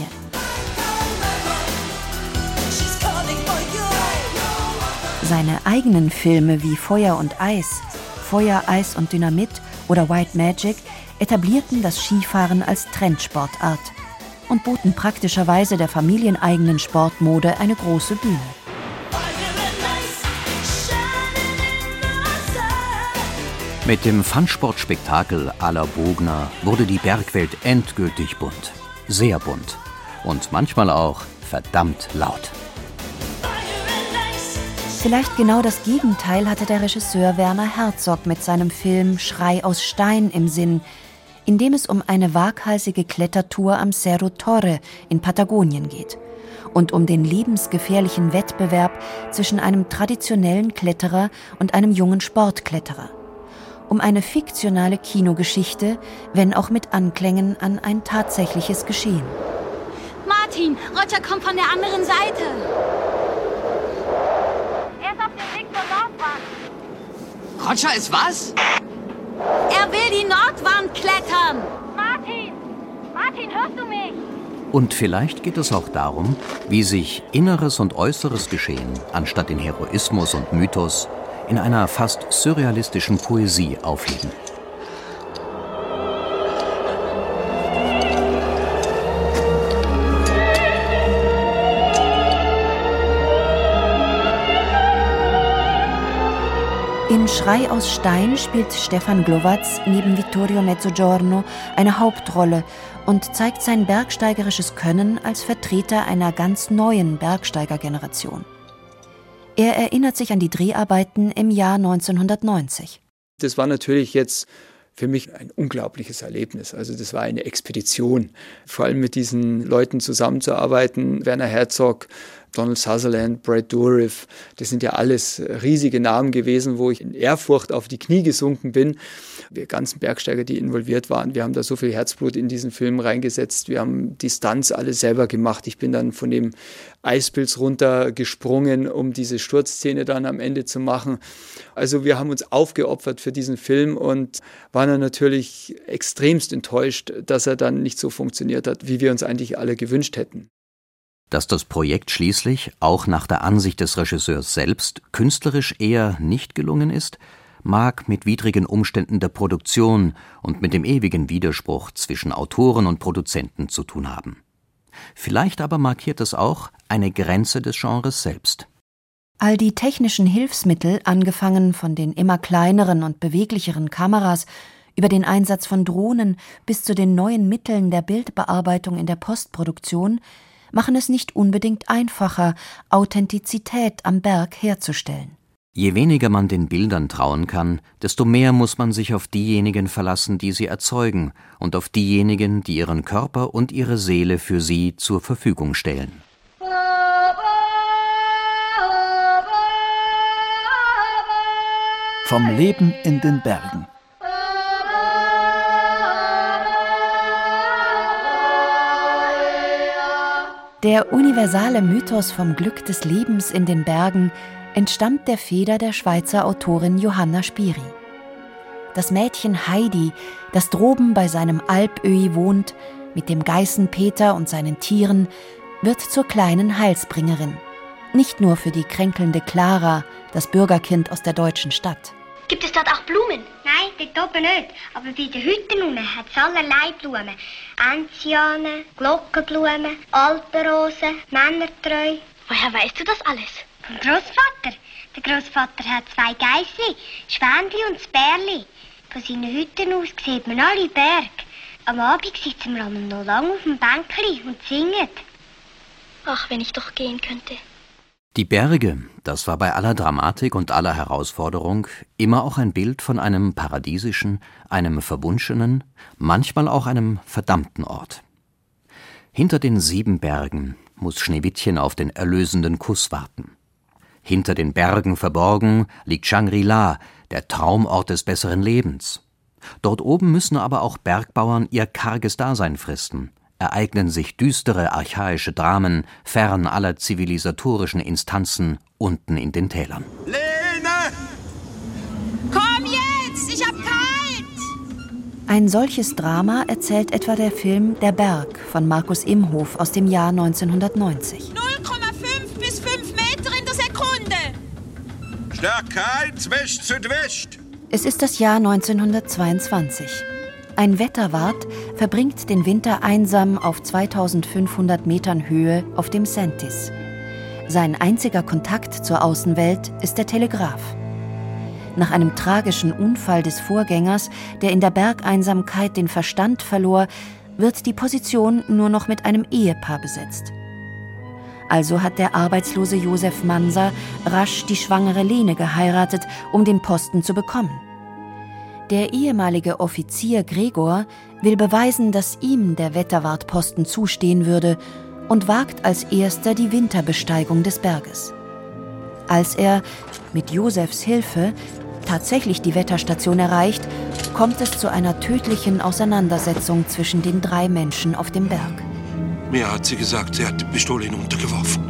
Seine eigenen Filme wie Feuer und Eis, Feuer, Eis und Dynamit oder White Magic etablierten das Skifahren als Trendsportart und boten praktischerweise der familieneigenen Sportmode eine große Bühne.
Mit dem Funsportspektakel à la Bogner wurde die Bergwelt endgültig bunt. Sehr bunt. Und manchmal auch verdammt laut.
Vielleicht genau das Gegenteil hatte der Regisseur Werner Herzog mit seinem Film Schrei aus Stein im Sinn, in dem es um eine waghalsige Klettertour am Cerro Torre in Patagonien geht und um den lebensgefährlichen Wettbewerb zwischen einem traditionellen Kletterer und einem jungen Sportkletterer. Um eine fiktionale Kinogeschichte, wenn auch mit Anklängen an ein tatsächliches Geschehen.
Martin, Roger kommt von der anderen Seite. Er ist auf dem Weg zur Nordwand.
Roger ist was?
Er will die Nordwand klettern. Martin, hörst du mich?
Und vielleicht geht es auch darum, wie sich inneres und äußeres Geschehen, anstatt in Heroismus und Mythos, in einer fast surrealistischen Poesie aufheben.
In Schrei aus Stein spielt Stefan Glowacz neben Vittorio Mezzogiorno eine Hauptrolle und zeigt sein bergsteigerisches Können als Vertreter einer ganz neuen Bergsteigergeneration. Er erinnert sich an die Dreharbeiten im Jahr 1990.
Das war natürlich jetzt für mich ein unglaubliches Erlebnis. Also das war eine Expedition, vor allem mit diesen Leuten zusammenzuarbeiten. Werner Herzog, Donald Sutherland, Brad Dourif, das sind ja alles riesige Namen gewesen, wo ich in Ehrfurcht auf die Knie gesunken bin. Wir ganzen Bergsteiger, die involviert waren, wir haben da so viel Herzblut in diesen Film reingesetzt. Wir haben die Stunts alle selber gemacht. Ich bin dann von dem Eispilz runtergesprungen, um diese Sturzszene dann am Ende zu machen. Also wir haben uns aufgeopfert für diesen Film und waren dann natürlich extremst enttäuscht, dass er dann nicht so funktioniert hat, wie wir uns eigentlich alle gewünscht hätten.
Dass das Projekt schließlich, auch nach der Ansicht des Regisseurs selbst, künstlerisch eher nicht gelungen ist, mag mit widrigen Umständen der Produktion und mit dem ewigen Widerspruch zwischen Autoren und Produzenten zu tun haben. Vielleicht aber markiert es auch eine Grenze des Genres selbst.
All die technischen Hilfsmittel, angefangen von den immer kleineren und beweglicheren Kameras, über den Einsatz von Drohnen bis zu den neuen Mitteln der Bildbearbeitung in der Postproduktion, machen es nicht unbedingt einfacher, Authentizität am Berg herzustellen.
Je weniger man den Bildern trauen kann, desto mehr muss man sich auf diejenigen verlassen, die sie erzeugen, und auf diejenigen, die ihren Körper und ihre Seele für sie zur Verfügung stellen.
Vom Leben in den Bergen.
Der universale Mythos vom Glück des Lebens in den Bergen entstammt der Feder der Schweizer Autorin Johanna Spyri. Das Mädchen Heidi, das droben bei seinem Alpöhi wohnt, mit dem Geißen Peter und seinen Tieren, wird zur kleinen Heilsbringerin. Nicht nur für die kränkelnde Clara, das Bürgerkind aus der deutschen Stadt.
Gibt es dort auch Blumen? Nein, dort oben nicht. Aber bei den Hütten unten hat es allerlei Blumen. Enzianen, Glockenblumen, Alpenrosen, Männertreu. Woher weißt du das alles? Vom Großvater. Der Großvater hat 2 Geissli, Schwänli und das Bärli. Von seinen Hütten aus sieht man alle Berge. Am Abend sitzen wir einmal noch lange auf dem Bänkli und singen. Ach, wenn ich doch gehen könnte.
Die Berge, das war bei aller Dramatik und aller Herausforderung immer auch ein Bild von einem paradiesischen, einem verwunschenen, manchmal auch einem verdammten Ort. Hinter den 7 Bergen muss Schneewittchen auf den erlösenden Kuss warten. Hinter den Bergen verborgen liegt Shangri-La, der Traumort des besseren Lebens. Dort oben müssen aber auch Bergbauern ihr karges Dasein fristen, ereignen sich düstere archaische Dramen, fern aller zivilisatorischen Instanzen unten in den Tälern.
Lene!
Komm jetzt, ich hab kalt!
Ein solches Drama erzählt etwa der Film Der Berg von Markus Imhof aus dem Jahr 1990.
0,5 bis 5 Meter in der Sekunde!
Stärke 1, West Südwest!
Es ist das Jahr 1922. Ein Wetterwart verbringt den Winter einsam auf 2500 Metern Höhe auf dem Sentis. Sein einziger Kontakt zur Außenwelt ist der Telegraph. Nach einem tragischen Unfall des Vorgängers, der in der Bergeinsamkeit den Verstand verlor, wird die Position nur noch mit einem Ehepaar besetzt. Also hat der arbeitslose Josef Manser rasch die schwangere Lene geheiratet, um den Posten zu bekommen. Der ehemalige Offizier Gregor will beweisen, dass ihm der Wetterwartposten zustehen würde und wagt als erster die Winterbesteigung des Berges. Als er mit Josefs Hilfe tatsächlich die Wetterstation erreicht, kommt es zu einer tödlichen Auseinandersetzung zwischen den 3 Menschen auf dem Berg.
Mir hat sie gesagt, sie hat die Pistole hinuntergeworfen.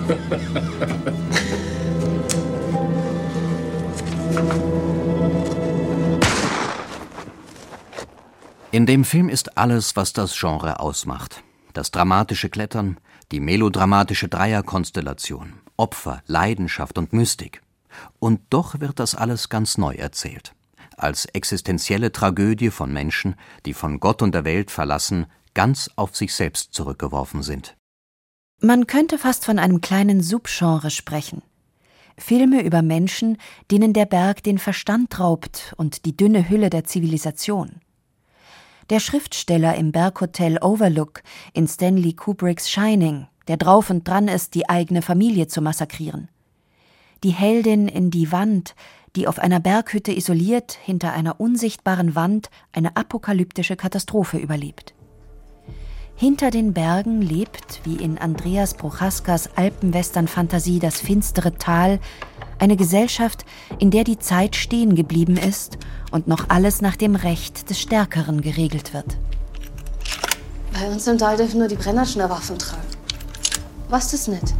In dem Film ist alles, was das Genre ausmacht. Das dramatische Klettern, die melodramatische Dreierkonstellation, Opfer, Leidenschaft und Mystik. Und doch wird das alles ganz neu erzählt. Als existenzielle Tragödie von Menschen, die von Gott und der Welt verlassen, ganz auf sich selbst zurückgeworfen sind.
Man könnte fast von einem kleinen Subgenre sprechen. Filme über Menschen, denen der Berg den Verstand raubt und die dünne Hülle der Zivilisation. Der Schriftsteller im Berghotel Overlook in Stanley Kubricks Shining, der drauf und dran ist, die eigene Familie zu massakrieren. Die Heldin in Die Wand, die auf einer Berghütte isoliert hinter einer unsichtbaren Wand eine apokalyptische Katastrophe überlebt. Hinter den Bergen lebt, wie in Andreas Prochaskas Alpenwestern-Fantasie Das finstere Tal, eine Gesellschaft, in der die Zeit stehen geblieben ist und noch alles nach dem Recht des Stärkeren geregelt wird.
Bei uns im Tal dürfen nur die Brennerschner Waffen tragen. Was ist das nicht?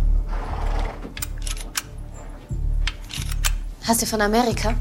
Hast du von Amerika?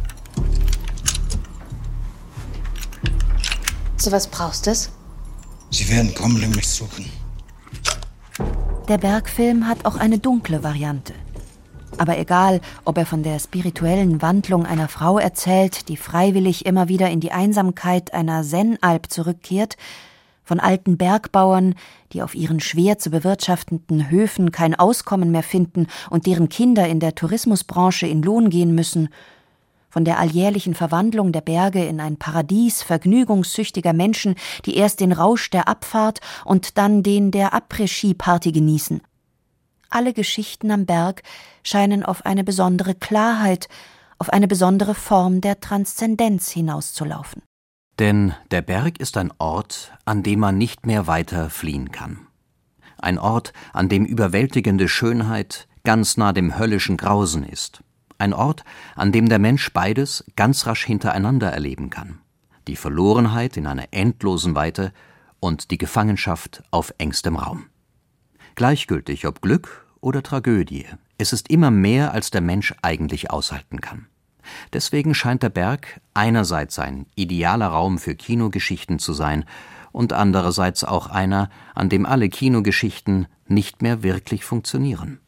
So was brauchst du es?
Sie werden kommen und mich suchen.
Der Bergfilm hat auch eine dunkle Variante. Aber egal, ob er von der spirituellen Wandlung einer Frau erzählt, die freiwillig immer wieder in die Einsamkeit einer Zen-Alp zurückkehrt, von alten Bergbauern, die auf ihren schwer zu bewirtschaftenden Höfen kein Auskommen mehr finden und deren Kinder in der Tourismusbranche in Lohn gehen müssen, von der alljährlichen Verwandlung der Berge in ein Paradies vergnügungssüchtiger Menschen, die erst den Rausch der Abfahrt und dann den der Après-Ski-Party genießen. alle Geschichten am Berg scheinen auf eine besondere Klarheit, auf eine besondere Form der Transzendenz hinauszulaufen.
Denn der Berg ist ein Ort, an dem man nicht mehr weiter fliehen kann. Ein Ort, an dem überwältigende Schönheit ganz nah dem höllischen Grausen ist. Ein Ort, an dem der Mensch beides ganz rasch hintereinander erleben kann. Die Verlorenheit in einer endlosen Weite und die Gefangenschaft auf engstem Raum. Gleichgültig ob Glück oder Tragödie, es ist immer mehr, als der Mensch eigentlich aushalten kann. Deswegen scheint der Berg einerseits ein idealer Raum für Kinogeschichten zu sein und andererseits auch einer, an dem alle Kinogeschichten nicht mehr wirklich funktionieren.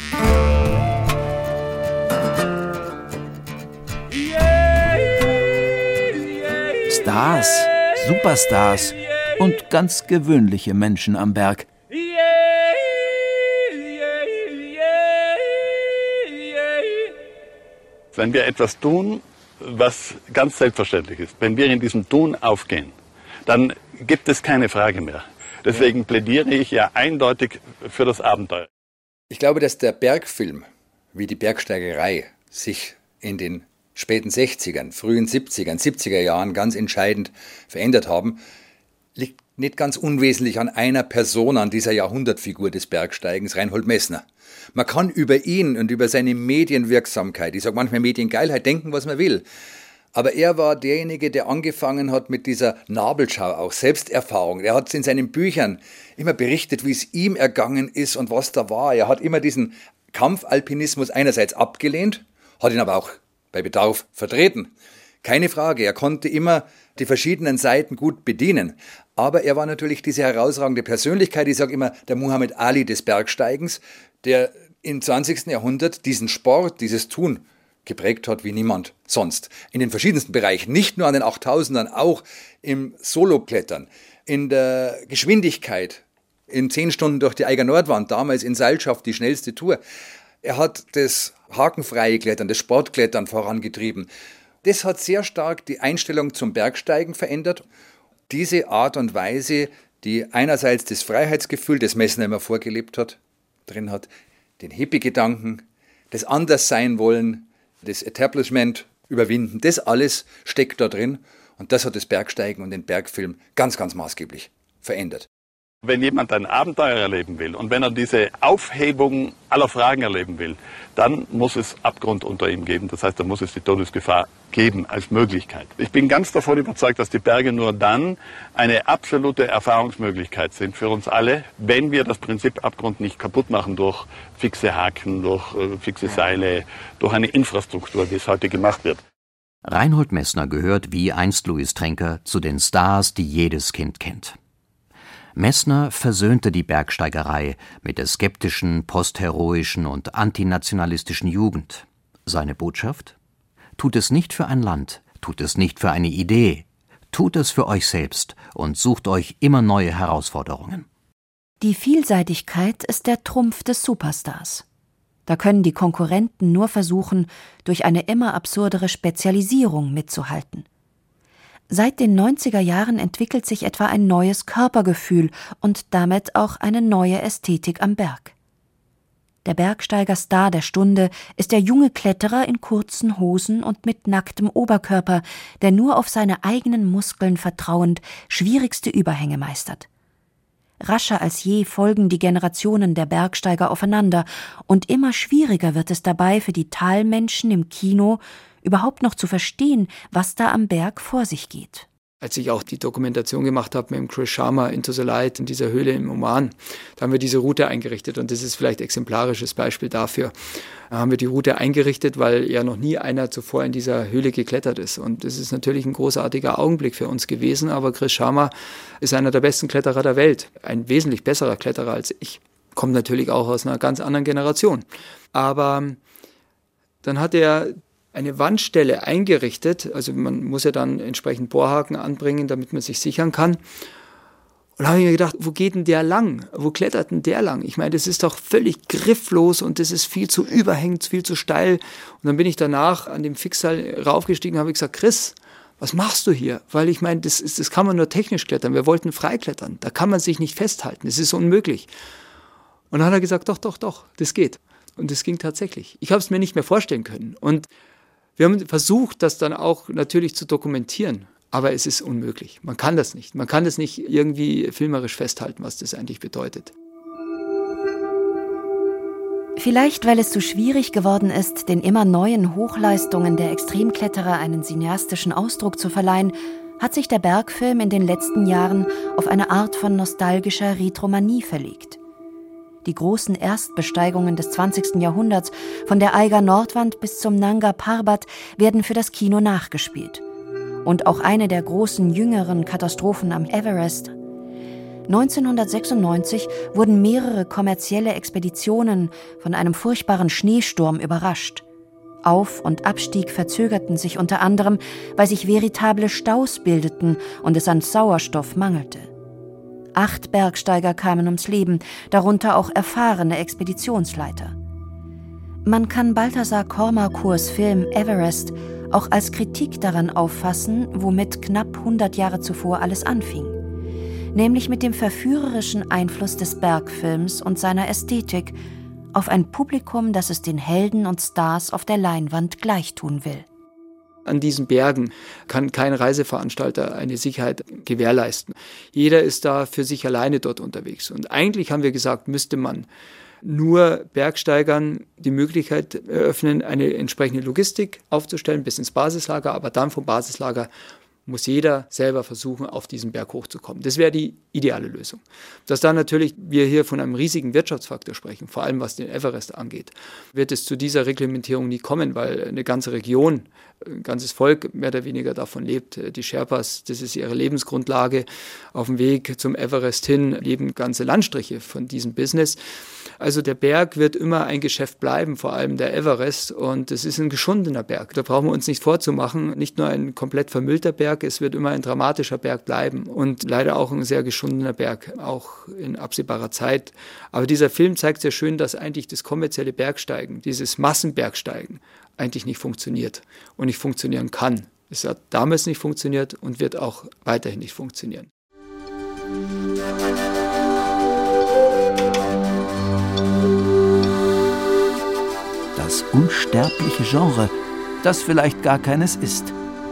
Stars, Superstars und ganz gewöhnliche Menschen am Berg.
Wenn wir etwas tun, was ganz selbstverständlich ist, wenn wir in diesem Tun aufgehen, dann gibt es keine Frage mehr. Deswegen plädiere ich ja eindeutig für das Abenteuer.
Ich glaube, dass der Bergfilm, wie die Bergsteigerei, sich in den späten 60ern, frühen 70ern, 70er Jahren ganz entscheidend verändert haben, liegt nicht ganz unwesentlich an einer Person, an dieser Jahrhundertfigur des Bergsteigens, Reinhold Messner. Man kann über ihn und über seine Medienwirksamkeit, ich sage manchmal Mediengeilheit, denken, was man will. Aber er war derjenige, der angefangen hat mit dieser Nabelschau, auch Selbsterfahrung. Er hat in seinen Büchern immer berichtet, wie es ihm ergangen ist und was da war. Er hat immer diesen Kampfalpinismus einerseits abgelehnt, hat ihn aber auch bei Bedarf vertreten. Keine Frage, er konnte immer die verschiedenen Seiten gut bedienen. Aber er war natürlich diese herausragende Persönlichkeit, ich sage immer, der Muhammad Ali des Bergsteigens, der im 20. Jahrhundert diesen Sport, dieses Tun geprägt hat wie niemand sonst. In den verschiedensten Bereichen, nicht nur an den 8000ern, auch im Soloklettern, in der Geschwindigkeit, in 10 Stunden durch die Eiger Nordwand, damals in Seilschaft die schnellste Tour. Er hat das hakenfreie Klettern, das Sportklettern vorangetrieben. Das hat sehr stark die Einstellung zum Bergsteigen verändert. Diese Art und Weise, die einerseits das Freiheitsgefühl, das Messner immer vorgelebt hat, drin hat, den Hippie-Gedanken, das Anderssein-Wollen, das Establishment überwinden, das alles steckt da drin und das hat das Bergsteigen und den Bergfilm ganz, ganz maßgeblich verändert.
Wenn jemand ein Abenteuer erleben will und wenn er diese Aufhebung aller Fragen erleben will, dann muss es Abgrund unter ihm geben. Das heißt, da muss es die Todesgefahr geben als Möglichkeit. Ich bin ganz davon überzeugt, dass die Berge nur dann eine absolute Erfahrungsmöglichkeit sind für uns alle, wenn wir das Prinzip Abgrund nicht kaputt machen durch fixe Haken, durch fixe Seile, durch eine Infrastruktur, wie es heute gemacht wird.
Reinhold Messner gehört wie einst Louis Trenker zu den Stars, die jedes Kind kennt. Messner versöhnte die Bergsteigerei mit der skeptischen, postheroischen und antinationalistischen Jugend. Seine Botschaft? Tut es nicht für ein Land, tut es nicht für eine Idee, tut es für euch selbst und sucht euch immer neue Herausforderungen.
Die Vielseitigkeit ist der Trumpf des Superstars. Da können die Konkurrenten nur versuchen, durch eine immer absurdere Spezialisierung mitzuhalten. Seit den 90er Jahren entwickelt sich etwa ein neues Körpergefühl und damit auch eine neue Ästhetik am Berg. Der Bergsteigerstar der Stunde ist der junge Kletterer in kurzen Hosen und mit nacktem Oberkörper, der nur auf seine eigenen Muskeln vertrauend schwierigste Überhänge meistert. Rascher als je folgen die Generationen der Bergsteiger aufeinander und immer schwieriger wird es dabei für die Talmenschen im Kino, überhaupt noch zu verstehen, was da am Berg vor sich geht.
Als ich auch die Dokumentation gemacht habe mit dem Chris Sharma, Into the Light, in dieser Höhle im Oman, da haben wir diese Route eingerichtet und das ist vielleicht ein exemplarisches Beispiel dafür. Da haben wir die Route eingerichtet, weil ja noch nie einer zuvor in dieser Höhle geklettert ist und das ist natürlich ein großartiger Augenblick für uns gewesen, aber Chris Sharma ist einer der besten Kletterer der Welt, ein wesentlich besserer Kletterer als ich, kommt natürlich auch aus einer ganz anderen Generation. Aber dann hat er eine Wandstelle eingerichtet, also man muss ja dann entsprechend Bohrhaken anbringen, damit man sich sichern kann. Und da habe ich mir gedacht, wo geht denn der lang? Wo klettert denn der lang? Ich meine, das ist doch völlig grifflos und das ist viel zu überhängend, viel zu steil. Und dann bin ich danach an dem Fixseil raufgestiegen und habe gesagt, Chris, was machst du hier? Weil ich meine, das kann man nur technisch klettern. Wir wollten frei klettern. Da kann man sich nicht festhalten. Das ist unmöglich. Und Und dann hat er gesagt, doch, das geht. Und das ging tatsächlich. Ich habe es mir nicht mehr vorstellen können. Und wir haben versucht, das dann auch natürlich zu dokumentieren. Aber es ist unmöglich. Man kann das nicht. Man kann das nicht irgendwie filmerisch festhalten, was das eigentlich bedeutet.
Vielleicht, weil es so schwierig geworden ist, den immer neuen Hochleistungen der Extremkletterer einen cineastischen Ausdruck zu verleihen, hat sich der Bergfilm in den letzten Jahren auf eine Art von nostalgischer Retromanie verlegt. Die großen Erstbesteigungen des 20. Jahrhunderts, von der Eiger Nordwand bis zum Nanga Parbat, werden für das Kino nachgespielt. Und auch eine der großen jüngeren Katastrophen am Everest. 1996 wurden mehrere kommerzielle Expeditionen von einem furchtbaren Schneesturm überrascht. Auf- und Abstieg verzögerten sich unter anderem, weil sich veritable Staus bildeten und es an Sauerstoff mangelte. 8 Bergsteiger kamen ums Leben, darunter auch erfahrene Expeditionsleiter. Man kann Balthasar Kormákors Film Everest auch als Kritik daran auffassen, womit knapp 100 Jahre zuvor alles anfing. Nämlich mit dem verführerischen Einfluss des Bergfilms und seiner Ästhetik auf ein Publikum, das es den Helden und Stars auf der Leinwand gleichtun will.
An diesen Bergen kann kein Reiseveranstalter eine Sicherheit gewährleisten. Jeder ist da für sich alleine dort unterwegs. Und eigentlich haben wir gesagt, müsste man nur Bergsteigern die Möglichkeit eröffnen, eine entsprechende Logistik aufzustellen bis ins Basislager, aber dann vom Basislager muss jeder selber versuchen, auf diesen Berg hochzukommen. Das wäre die ideale Lösung. Dass dann natürlich wir hier von einem riesigen Wirtschaftsfaktor sprechen, vor allem was den Everest angeht, wird es zu dieser Reglementierung nie kommen, weil eine ganze Region, ein ganzes Volk mehr oder weniger davon lebt. Die Sherpas, das ist ihre Lebensgrundlage. Auf dem Weg zum Everest hin leben ganze Landstriche von diesem Business. Also der Berg wird immer ein Geschäft bleiben, vor allem der Everest. Und es ist ein geschundener Berg. Da brauchen wir uns nicht vorzumachen. Nicht nur ein komplett vermüllter Berg, es wird immer ein dramatischer Berg bleiben. Und leider auch ein sehr geschundener Berg, auch in absehbarer Zeit. Aber dieser Film zeigt sehr schön, dass eigentlich das kommerzielle Bergsteigen, dieses Massenbergsteigen, eigentlich nicht funktioniert und nicht funktionieren kann. Es hat damals nicht funktioniert und wird auch weiterhin nicht funktionieren.
Das unsterbliche Genre, das vielleicht gar keines ist.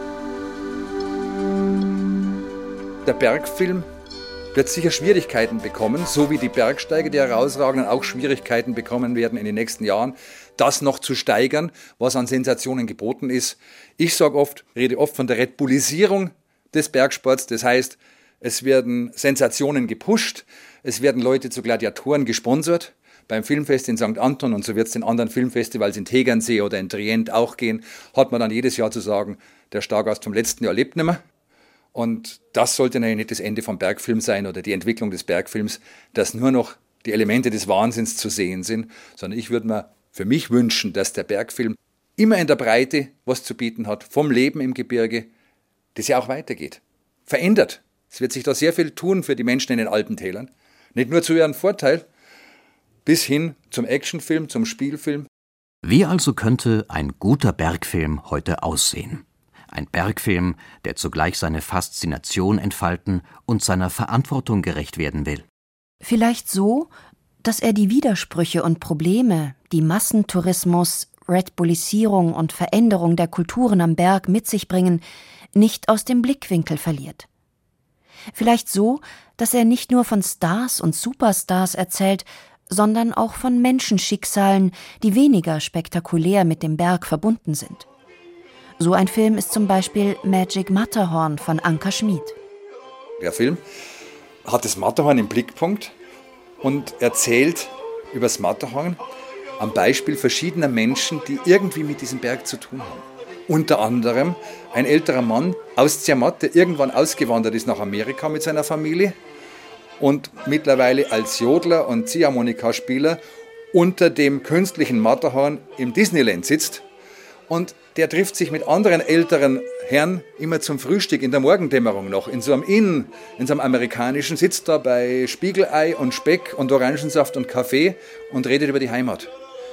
Der Bergfilm wird sicher Schwierigkeiten bekommen, so wie die Bergsteiger, die herausragenden, auch Schwierigkeiten bekommen werden in den nächsten Jahren, das noch zu steigern, was an Sensationen geboten ist. Ich rede oft von der Red Bullisierung des Bergsports. Das heißt, es werden Sensationen gepusht, es werden Leute zu Gladiatoren gesponsert. Beim Filmfest in St. Anton, und so wird es den anderen Filmfestivals in Tegernsee oder in Trient auch gehen, hat man dann jedes Jahr zu sagen, der Stargast vom letzten Jahr lebt nicht mehr. Und das sollte natürlich nicht das Ende vom Bergfilm sein oder die Entwicklung des Bergfilms, dass nur noch die Elemente des Wahnsinns zu sehen sind, sondern ich würde mir für mich wünschen, dass der Bergfilm immer in der Breite was zu bieten hat, vom Leben im Gebirge, das ja auch weitergeht. Verändert. Es wird sich da sehr viel tun für die Menschen in den Alpentälern. Nicht nur zu ihrem Vorteil, bis hin zum Actionfilm, zum Spielfilm.
Wie also könnte ein guter Bergfilm heute aussehen? Ein Bergfilm, der zugleich seine Faszination entfalten und seiner Verantwortung gerecht werden will.
Vielleicht so, dass er die Widersprüche und Probleme, die Massentourismus, Red Bullisierung und Veränderung der Kulturen am Berg mit sich bringen, nicht aus dem Blickwinkel verliert. Vielleicht so, dass er nicht nur von Stars und Superstars erzählt, sondern auch von Menschenschicksalen, die weniger spektakulär mit dem Berg verbunden sind. So ein Film ist zum Beispiel Magic Matterhorn von Anka Schmid.
Der Film hat das Matterhorn im Blickpunkt und erzählt über das Matterhorn am Beispiel verschiedener Menschen, die irgendwie mit diesem Berg zu tun haben. Unter anderem ein älterer Mann aus Zermatt, der irgendwann ausgewandert ist nach Amerika mit seiner Familie und mittlerweile als Jodler und Ziehharmonikaspieler unter dem künstlichen Matterhorn im Disneyland sitzt. Und der trifft sich mit anderen älteren Herren immer zum Frühstück in der Morgendämmerung noch, in so einem Inn, in so einem amerikanischen, sitzt da bei Spiegelei und Speck und Orangensaft und Kaffee und redet über die Heimat.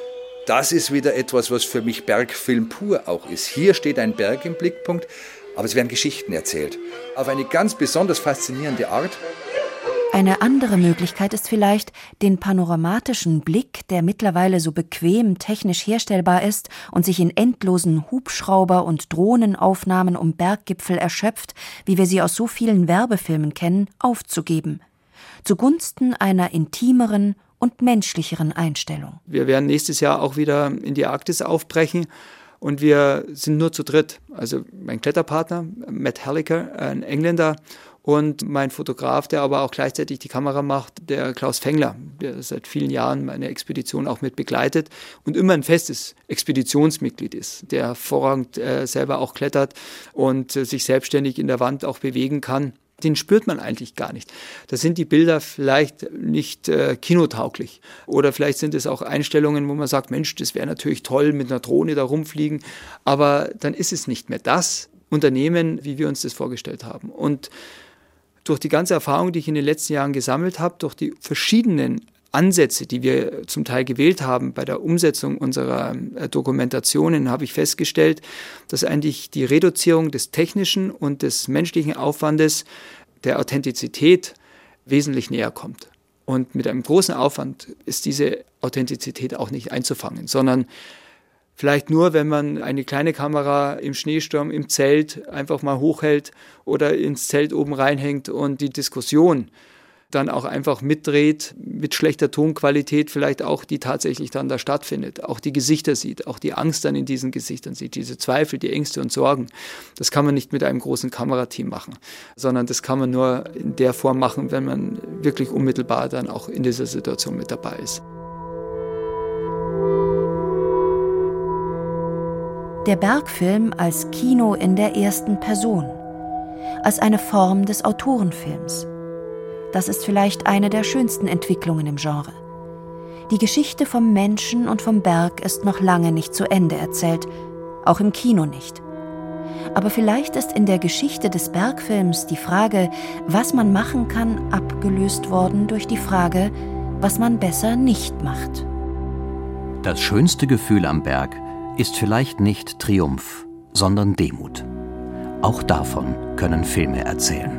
Das ist wieder etwas, was für mich Bergfilm pur auch ist. Hier steht ein Berg im Blickpunkt, aber es werden Geschichten erzählt. Auf eine ganz besonders faszinierende Art.
Eine andere Möglichkeit ist vielleicht, den panoramatischen Blick, der mittlerweile so bequem technisch herstellbar ist und sich in endlosen Hubschrauber- und Drohnenaufnahmen um Berggipfel erschöpft, wie wir sie aus so vielen Werbefilmen kennen, aufzugeben, zugunsten einer intimeren und menschlicheren Einstellung.
Wir werden nächstes Jahr auch wieder in die Arktis aufbrechen und wir sind nur zu dritt. Also mein Kletterpartner, Matt Hallicker, ein Engländer, und mein Fotograf, der aber auch gleichzeitig die Kamera macht, der Klaus Fengler, der seit vielen Jahren meine Expedition auch mit begleitet und immer ein festes Expeditionsmitglied ist, der hervorragend selber auch klettert und sich selbstständig in der Wand auch bewegen kann. Den spürt man eigentlich gar nicht. Da sind die Bilder vielleicht nicht kinotauglich. Oder vielleicht sind es auch Einstellungen, wo man sagt, Mensch, das wäre natürlich toll, mit einer Drohne da rumfliegen. Aber dann ist es nicht mehr das Unternehmen, wie wir uns das vorgestellt haben. Und durch die ganze Erfahrung, die ich in den letzten Jahren gesammelt habe, durch die verschiedenen Ansätze, die wir zum Teil gewählt haben bei der Umsetzung unserer Dokumentationen, habe ich festgestellt, dass eigentlich die Reduzierung des technischen und des menschlichen Aufwandes der Authentizität wesentlich näher kommt. Und mit einem großen Aufwand ist diese Authentizität auch nicht einzufangen, sondern vielleicht nur, wenn man eine kleine Kamera im Schneesturm im Zelt einfach mal hochhält oder ins Zelt oben reinhängt und die Diskussion dann auch einfach mitdreht, mit schlechter Tonqualität vielleicht auch, die tatsächlich dann da stattfindet, auch die Gesichter sieht, auch die Angst dann in diesen Gesichtern sieht, diese Zweifel, die Ängste und Sorgen. Das kann man nicht mit einem großen Kamerateam machen, sondern das kann man nur in der Form machen, wenn man wirklich unmittelbar dann auch in dieser Situation mit dabei ist.
Der Bergfilm als Kino in der ersten Person, als eine Form des Autorenfilms. Das ist vielleicht eine der schönsten Entwicklungen im Genre. Die Geschichte vom Menschen und vom Berg ist noch lange nicht zu Ende erzählt, auch im Kino nicht. Aber vielleicht ist in der Geschichte des Bergfilms die Frage, was man machen kann, abgelöst worden durch die Frage, was man besser nicht macht.
Das schönste Gefühl am Berg ist vielleicht nicht Triumph, sondern Demut. Auch davon können Filme erzählen.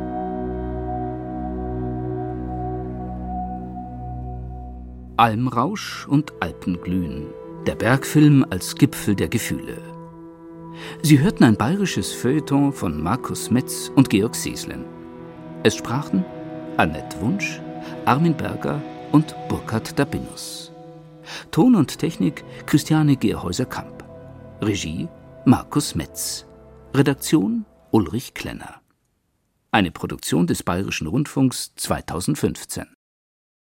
Almrausch und Alpenglühen. Der Bergfilm als Gipfel der Gefühle. Sie hörten ein bayerisches Feuilleton von Markus Metz und Georg Seeslen. Es sprachen Annette Wunsch, Armin Berger und Burkhard Dabinus. Ton und Technik Christiane Gerhäuser-Kamp. Regie Markus Metz. Redaktion Ulrich Klenner. Eine Produktion des Bayerischen Rundfunks 2015.